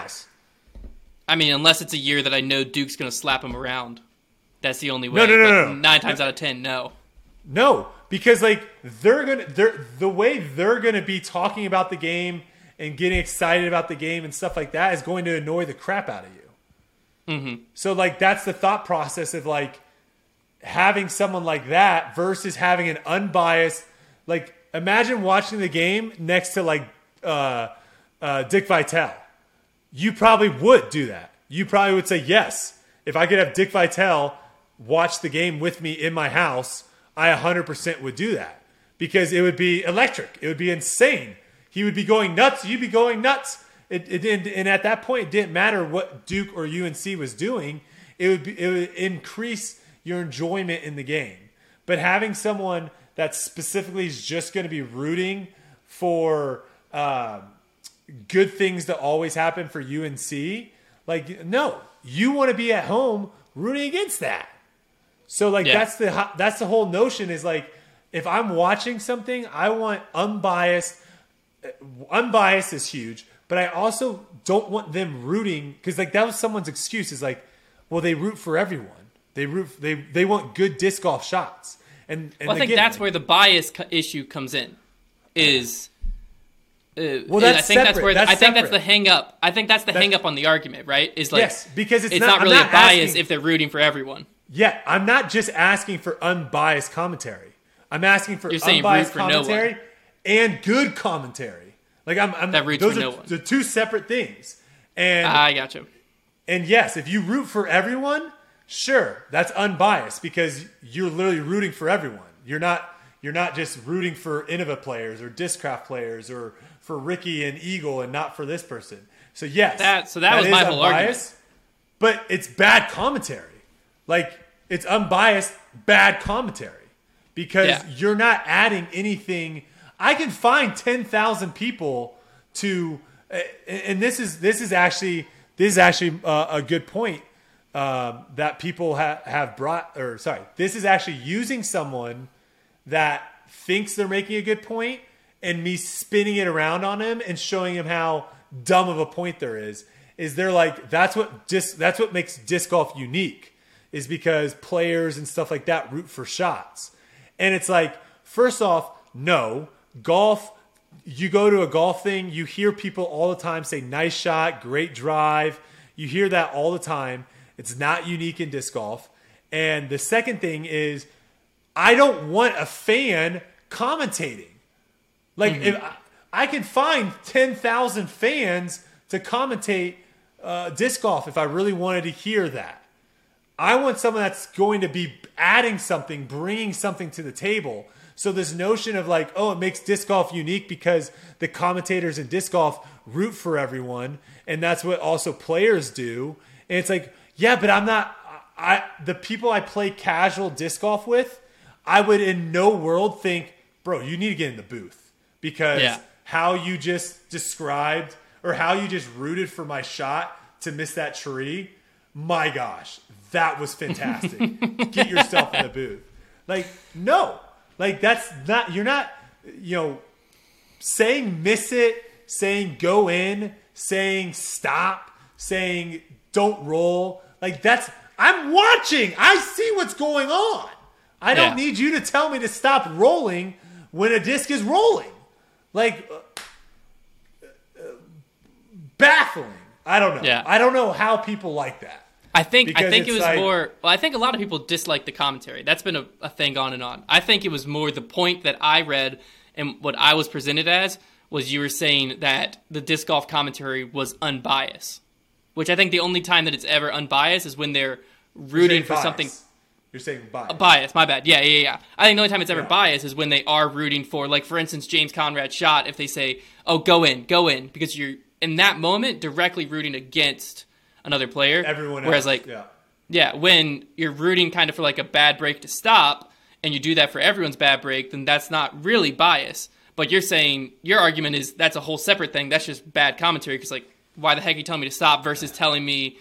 I mean, unless it's a year that I know Duke's going to slap him around. That's the only way. No. 9 times out of 10, no. No, because like the way they're gonna be talking about the game and getting excited about the game and stuff like that is going to annoy the crap out of you. Mm-hmm. So like that's the thought process of like having someone like that versus having an unbiased. Like imagine watching the game next to like Dick Vitale. You probably would do that. You probably would say yes. If I could have Dick Vitale watch the game with me in my house, I 100% would do that because it would be electric. It would be insane. He would be going nuts. You'd be going nuts. It didn't, and at that point, it didn't matter what Duke or UNC was doing. It would increase your enjoyment in the game. But having someone that specifically is just going to be rooting for good things to always happen for UNC, like no, you want to be at home rooting against that. So like that's the whole notion is like if I'm watching something, I want unbiased. Unbiased is huge, but I also don't want them rooting because like that was someone's excuse is like, well, they root for everyone. They want good disc golf shots. And well, I think that's where the bias issue comes in. Is well, that's I think separate. that's where That's I think separate. that's the hang up. I think that's the hang up on the argument, right? Is like yes, because it's not really a bias asking, if they're rooting for everyone. Yeah, I'm not just asking for unbiased commentary. I'm asking for unbiased for commentary and good commentary. Like I'm that roots those for are no one. the two separate things. And I got you. And yes, if you root for everyone, sure, that's unbiased because you're literally rooting for everyone. You're not just rooting for Innova players or Discraft players or for Ricky and Eagle and not for this person. So yes, that was my whole argument. But it's bad commentary. Like it's unbiased bad commentary because you're not adding anything. I can find 10,000 people to, and this is actually a good point that people have brought. Or sorry, this is actually using someone that thinks they're making a good point and me spinning it around on him and showing him how dumb of a point there is they're like, that's what makes disc golf unique is because players and stuff like that root for shots. And it's like, first off, no, golf, you go to a golf thing, you hear people all the time say, nice shot, great drive. You hear that all the time. It's not unique in disc golf. And the second thing is, I don't want a fan commentating. Like if I can find 10,000 fans to commentate disc golf if I really wanted to hear that. I want someone that's going to be adding something, bringing something to the table. So this notion of like, oh, it makes disc golf unique because the commentators in disc golf root for everyone, and that's what also players do. And it's like, yeah, but I'm not. The people I play casual disc golf with, I would in no world think, bro, you need to get in the booth because how you just described or how you just rooted for my shot to miss that tree, my gosh, that was fantastic. Get yourself in the booth. Like, no. Like, that's not, you're not, saying miss it, saying go in, saying stop, saying don't roll. Like, I'm watching. I see what's going on. I don't need you to tell me to stop rolling when a disc is rolling. Like, baffling. I don't know. Yeah. I don't know how people like that. I think it was like, more. Well, I think a lot of people dislike the commentary. That's been a thing on and on. I think it was more the point that I read and what I was presented as was you were saying that the disc golf commentary was unbiased, which I think the only time that it's ever unbiased is when they're rooting for something. You're saying bias. Bias, my bad. Yeah. I think the only time it's ever biased is when they are rooting for, like, for instance, James Conrad's shot, if they say, oh, go in, because you're, in that moment, directly rooting against another player. Everyone else. Whereas, like, when you're rooting kind of for, like, a bad break to stop, and you do that for everyone's bad break, then that's not really bias. But you're saying, your argument is that's a whole separate thing. That's just bad commentary, because, like, why the heck are you telling me to stop versus telling me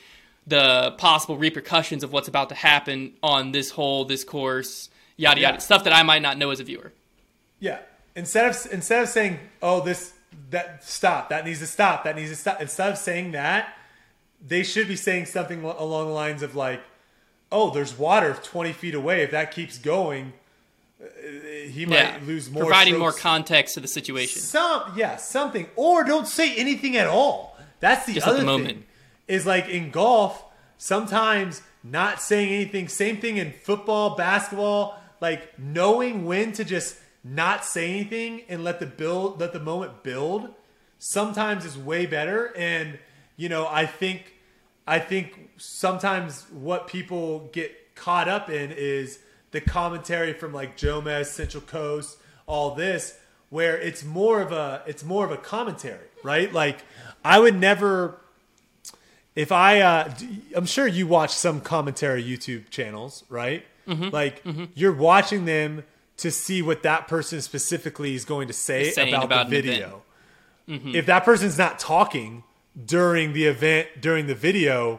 the possible repercussions of what's about to happen on this hole, this course, yada yada, stuff that I might not know as a viewer. Yeah. Instead of saying, "Oh, that needs to stop," instead of saying that, they should be saying something along the lines of like, "Oh, there's water 20 feet away. If that keeps going, he might lose more." Providing strokes. more context to the situation. Something. Or don't say anything at all. That's the Just other at the thing. moment. Is like in golf, sometimes not saying anything. Same thing in football, basketball. Like knowing when to just not say anything and let the moment build. Sometimes is way better. And I think sometimes what people get caught up in is the commentary from like Jomez, Central Coast, all this, where it's more of a commentary, right? Like I would never, if I'm sure you watch some commentary YouTube channels, right? You're watching them to see what that person specifically is going to say about the video. If that person's not talking during the event, during the video,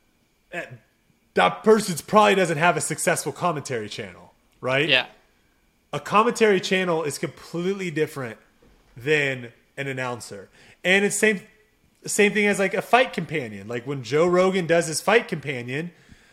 that person probably doesn't have a successful commentary channel, right? Yeah. A commentary channel is completely different than an announcer. And it's same thing as like a fight companion. Like when Joe Rogan does his fight companion,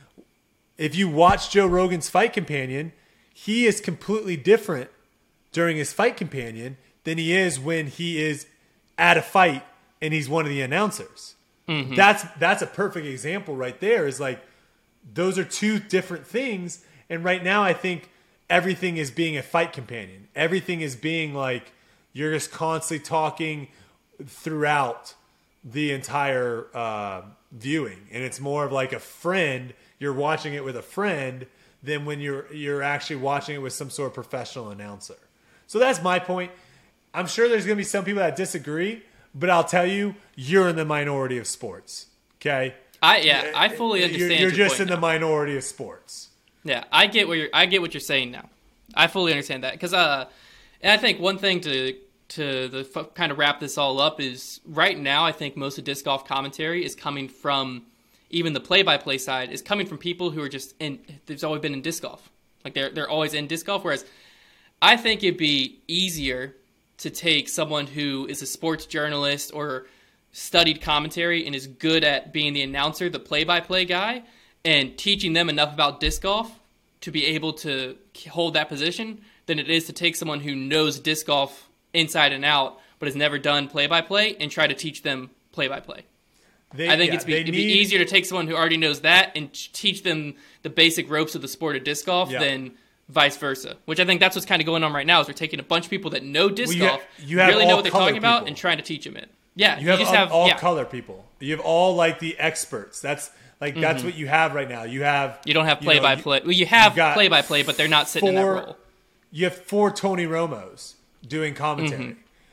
if you watch Joe Rogan's fight companion, he is completely different during his fight companion than he is when he is at a fight and he's one of the announcers. Mm-hmm. That's a perfect example right there. Is like those are two different things. And right now I think everything is being a fight companion. Everything is being like you're just constantly talking throughout the entire viewing, and it's more of like a friend. You're watching it with a friend than when you're actually watching it with some sort of professional announcer. So that's my point. I'm sure there's going to be some people that disagree, but I'll tell you, you're in the minority of sports. Okay? I fully understand. You're just in the minority of sports. Yeah, I get what you're saying now. I fully understand that because and I think one thing to kind of wrap this all up is right now I think most of disc golf commentary is coming from, even the play-by-play side is coming from people who are just they've always been in disc golf. Like they're always in disc golf. Whereas I think it'd be easier to take someone who is a sports journalist or studied commentary and is good at being the announcer, the play-by-play guy, and teaching them enough about disc golf to be able to hold that position than it is to take someone who knows disc golf inside and out but has never done play-by-play and try to teach them play-by-play. I think it'd be easier to take someone who already knows that and teach them the basic ropes of the sport of disc golf than vice versa, which I think that's what's kind of going on right now is we're taking a bunch of people that know disc golf, really know what they're talking about, and trying to teach them it. Yeah, you have all color people. You have all like the experts. That's what you have right now. You don't have play-by-play. Well, you have play-by-play, but they're not sitting in that role. You have 4 Tony Romos doing commentary.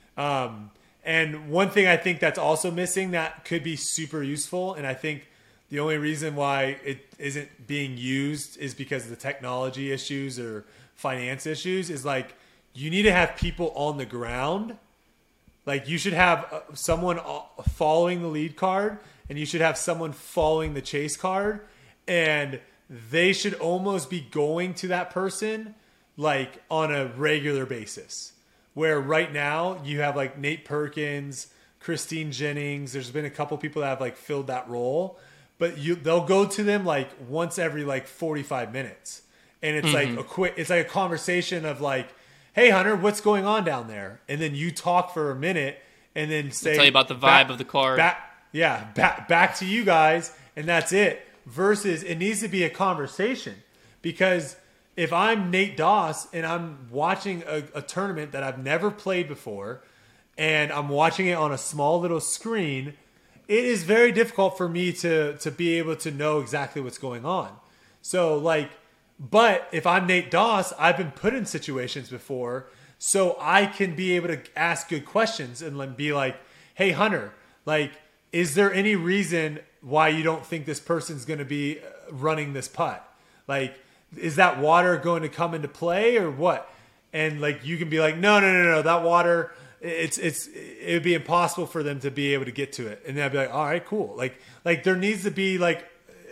And one thing I think that's also missing that could be super useful, and I think the only reason why it isn't being used is because of the technology issues or finance issues, is like you need to have people on the ground. Like you should have someone following the lead card, and you should have someone following the chase card, and they should almost be going to that person like on a regular basis. Where right now you have like Nate Perkins, Christine Jennings. There's been a couple people that have like filled that role, but they'll go to them like once every like 45 minutes, and it's like a conversation of like, "Hey Hunter, what's going on down there?" And then you talk for a minute, and then tell you about the vibe of the card. Back to you guys, and that's it. Versus it needs to be a conversation, because if I'm Nate Doss and I'm watching a tournament that I've never played before, and I'm watching it on a small little screen, it is very difficult for me to be able to know exactly what's going on. So but if I'm Nate Doss, I've been put in situations before, so I can be able to ask good questions and be like, "Hey Hunter, like, is there any reason why you don't think this person's going to be running this putt? Like, is that water going to come into play or what?" And like you can be like, no, that water, it would be impossible for them to be able to get to it. And they'll be like, "All right, cool." Like there needs to be like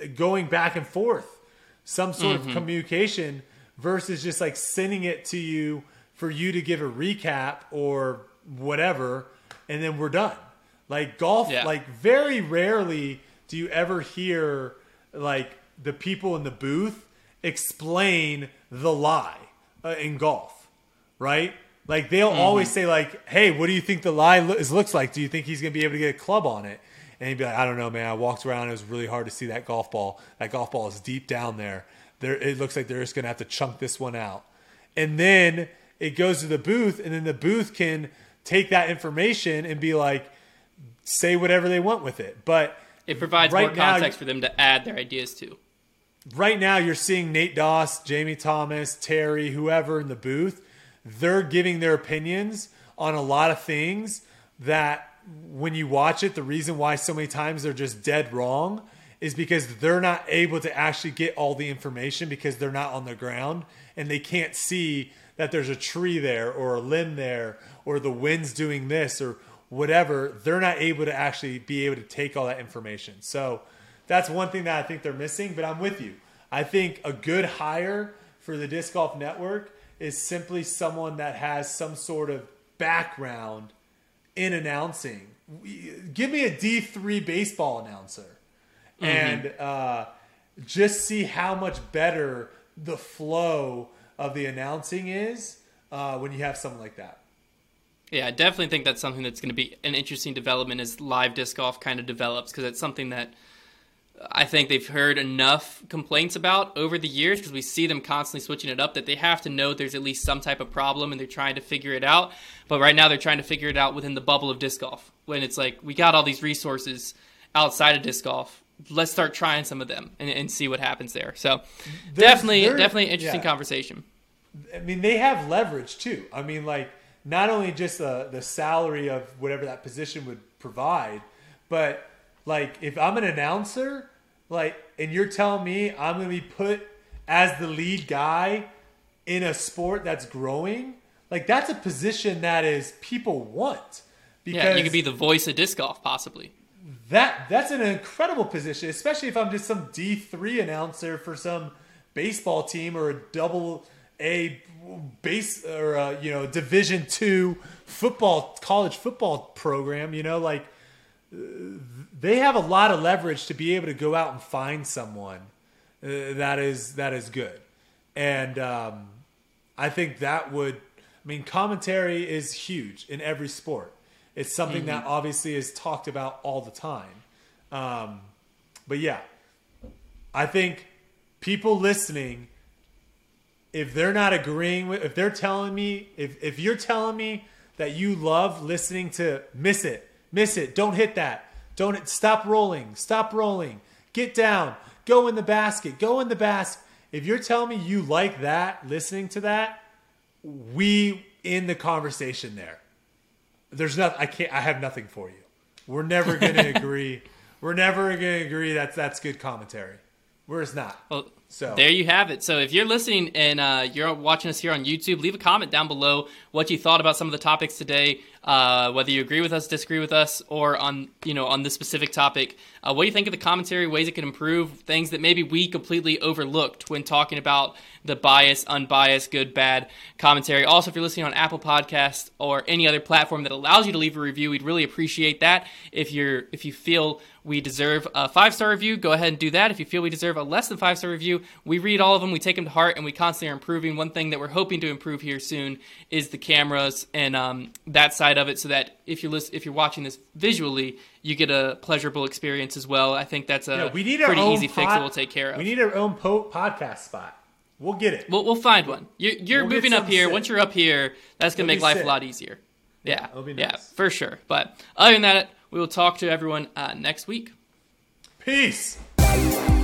going back and forth, some sort of communication versus just like sending it to you for you to give a recap or whatever, and then we're done. Like golf, like very rarely do you ever hear like the people in the booth explain the lie in golf, right? Like they'll always say like, hey, what do you think the lie looks like? Do you think he's going to be able to get a club on it? And he'd be like, I don't know, man. I walked around. It was really hard to see that golf ball. That golf ball is deep down there. It looks like they're just going to have to chunk this one out. And then it goes to the booth, and then the booth can take that information and be like, say whatever they want with it. But it provides more context for them to add their ideas to. Right now, you're seeing Nate Doss, Jamie Thomas, Terry, whoever in the booth. They're giving their opinions on a lot of things that when you watch it, the reason why so many times they're just dead wrong is because they're not able to actually get all the information because they're not on the ground and they can't see that there's a tree there or a limb there or the wind's doing this or whatever. They're not able to actually be able to take all that information. So that's one thing that I think they're missing, but I'm with you. I think a good hire for the Disc Golf Network is simply someone that has some sort of background in announcing. Give me a D3 baseball announcer and just see how much better the flow of the announcing is when you have something like that. Yeah, I definitely think that's something that's going to be an interesting development as live disc golf kind of develops, because it's something that I think they've heard enough complaints about over the years, because we see them constantly switching it up, that they have to know there's at least some type of problem and they're trying to figure it out. But right now they're trying to figure it out within the bubble of disc golf, when it's like, we got all these resources outside of disc golf. Let's start trying some of them and see what happens there. So definitely an interesting conversation. I mean, they have leverage too. I mean, like, not only just the salary of whatever that position would provide, but like if I'm an announcer, like, and you're telling me I'm going to be put as the lead guy in a sport that's growing, like that's a position that is people want. Because you could be the voice of disc golf, possibly. That's an incredible position, especially if I'm just some D3 announcer for some baseball team or a AA base or a, Division II college football program. Like they have a lot of leverage to be able to go out and find someone that is good, and I think that would. I mean, commentary is huge in every sport. It's something that obviously is talked about all the time. But yeah, I think people listening, if they're not agreeing with, if they're telling me, if you're telling me that you love listening to miss it, don't hit that, stop rolling, get down, go in the basket. If you're telling me you like that, listening to that, we in the conversation there. There's nothing. I have nothing for you. We're never going to agree. We're never going to agree that's good commentary. We're just not. Well, so there you have it. So if you're listening and you're watching us here on YouTube, leave a comment down below what you thought about some of the topics today. Whether you agree with us, disagree with us, or on this specific topic. What do you think of the commentary? Ways it can improve? Things that maybe we completely overlooked when talking about the biased, unbiased, good, bad commentary. Also, if you're listening on Apple Podcasts or any other platform that allows you to leave a review, we'd really appreciate that. If you feel we deserve a 5-star review, go ahead and do that. If you feel we deserve a less than 5-star review, we read all of them, we take them to heart, and we constantly are improving. One thing that we're hoping to improve here soon is the cameras and that side of it, so that if you're watching this visually, you get a pleasurable experience as well. I think that's a pretty easy fix that we'll take care of. We need our own podcast spot. We'll get it. We'll find one. You're moving up here. Once you're up here, that's going to make life a lot easier. Yeah, it'll be nice. Yeah, for sure. But other than that, we will talk to everyone next week. Peace.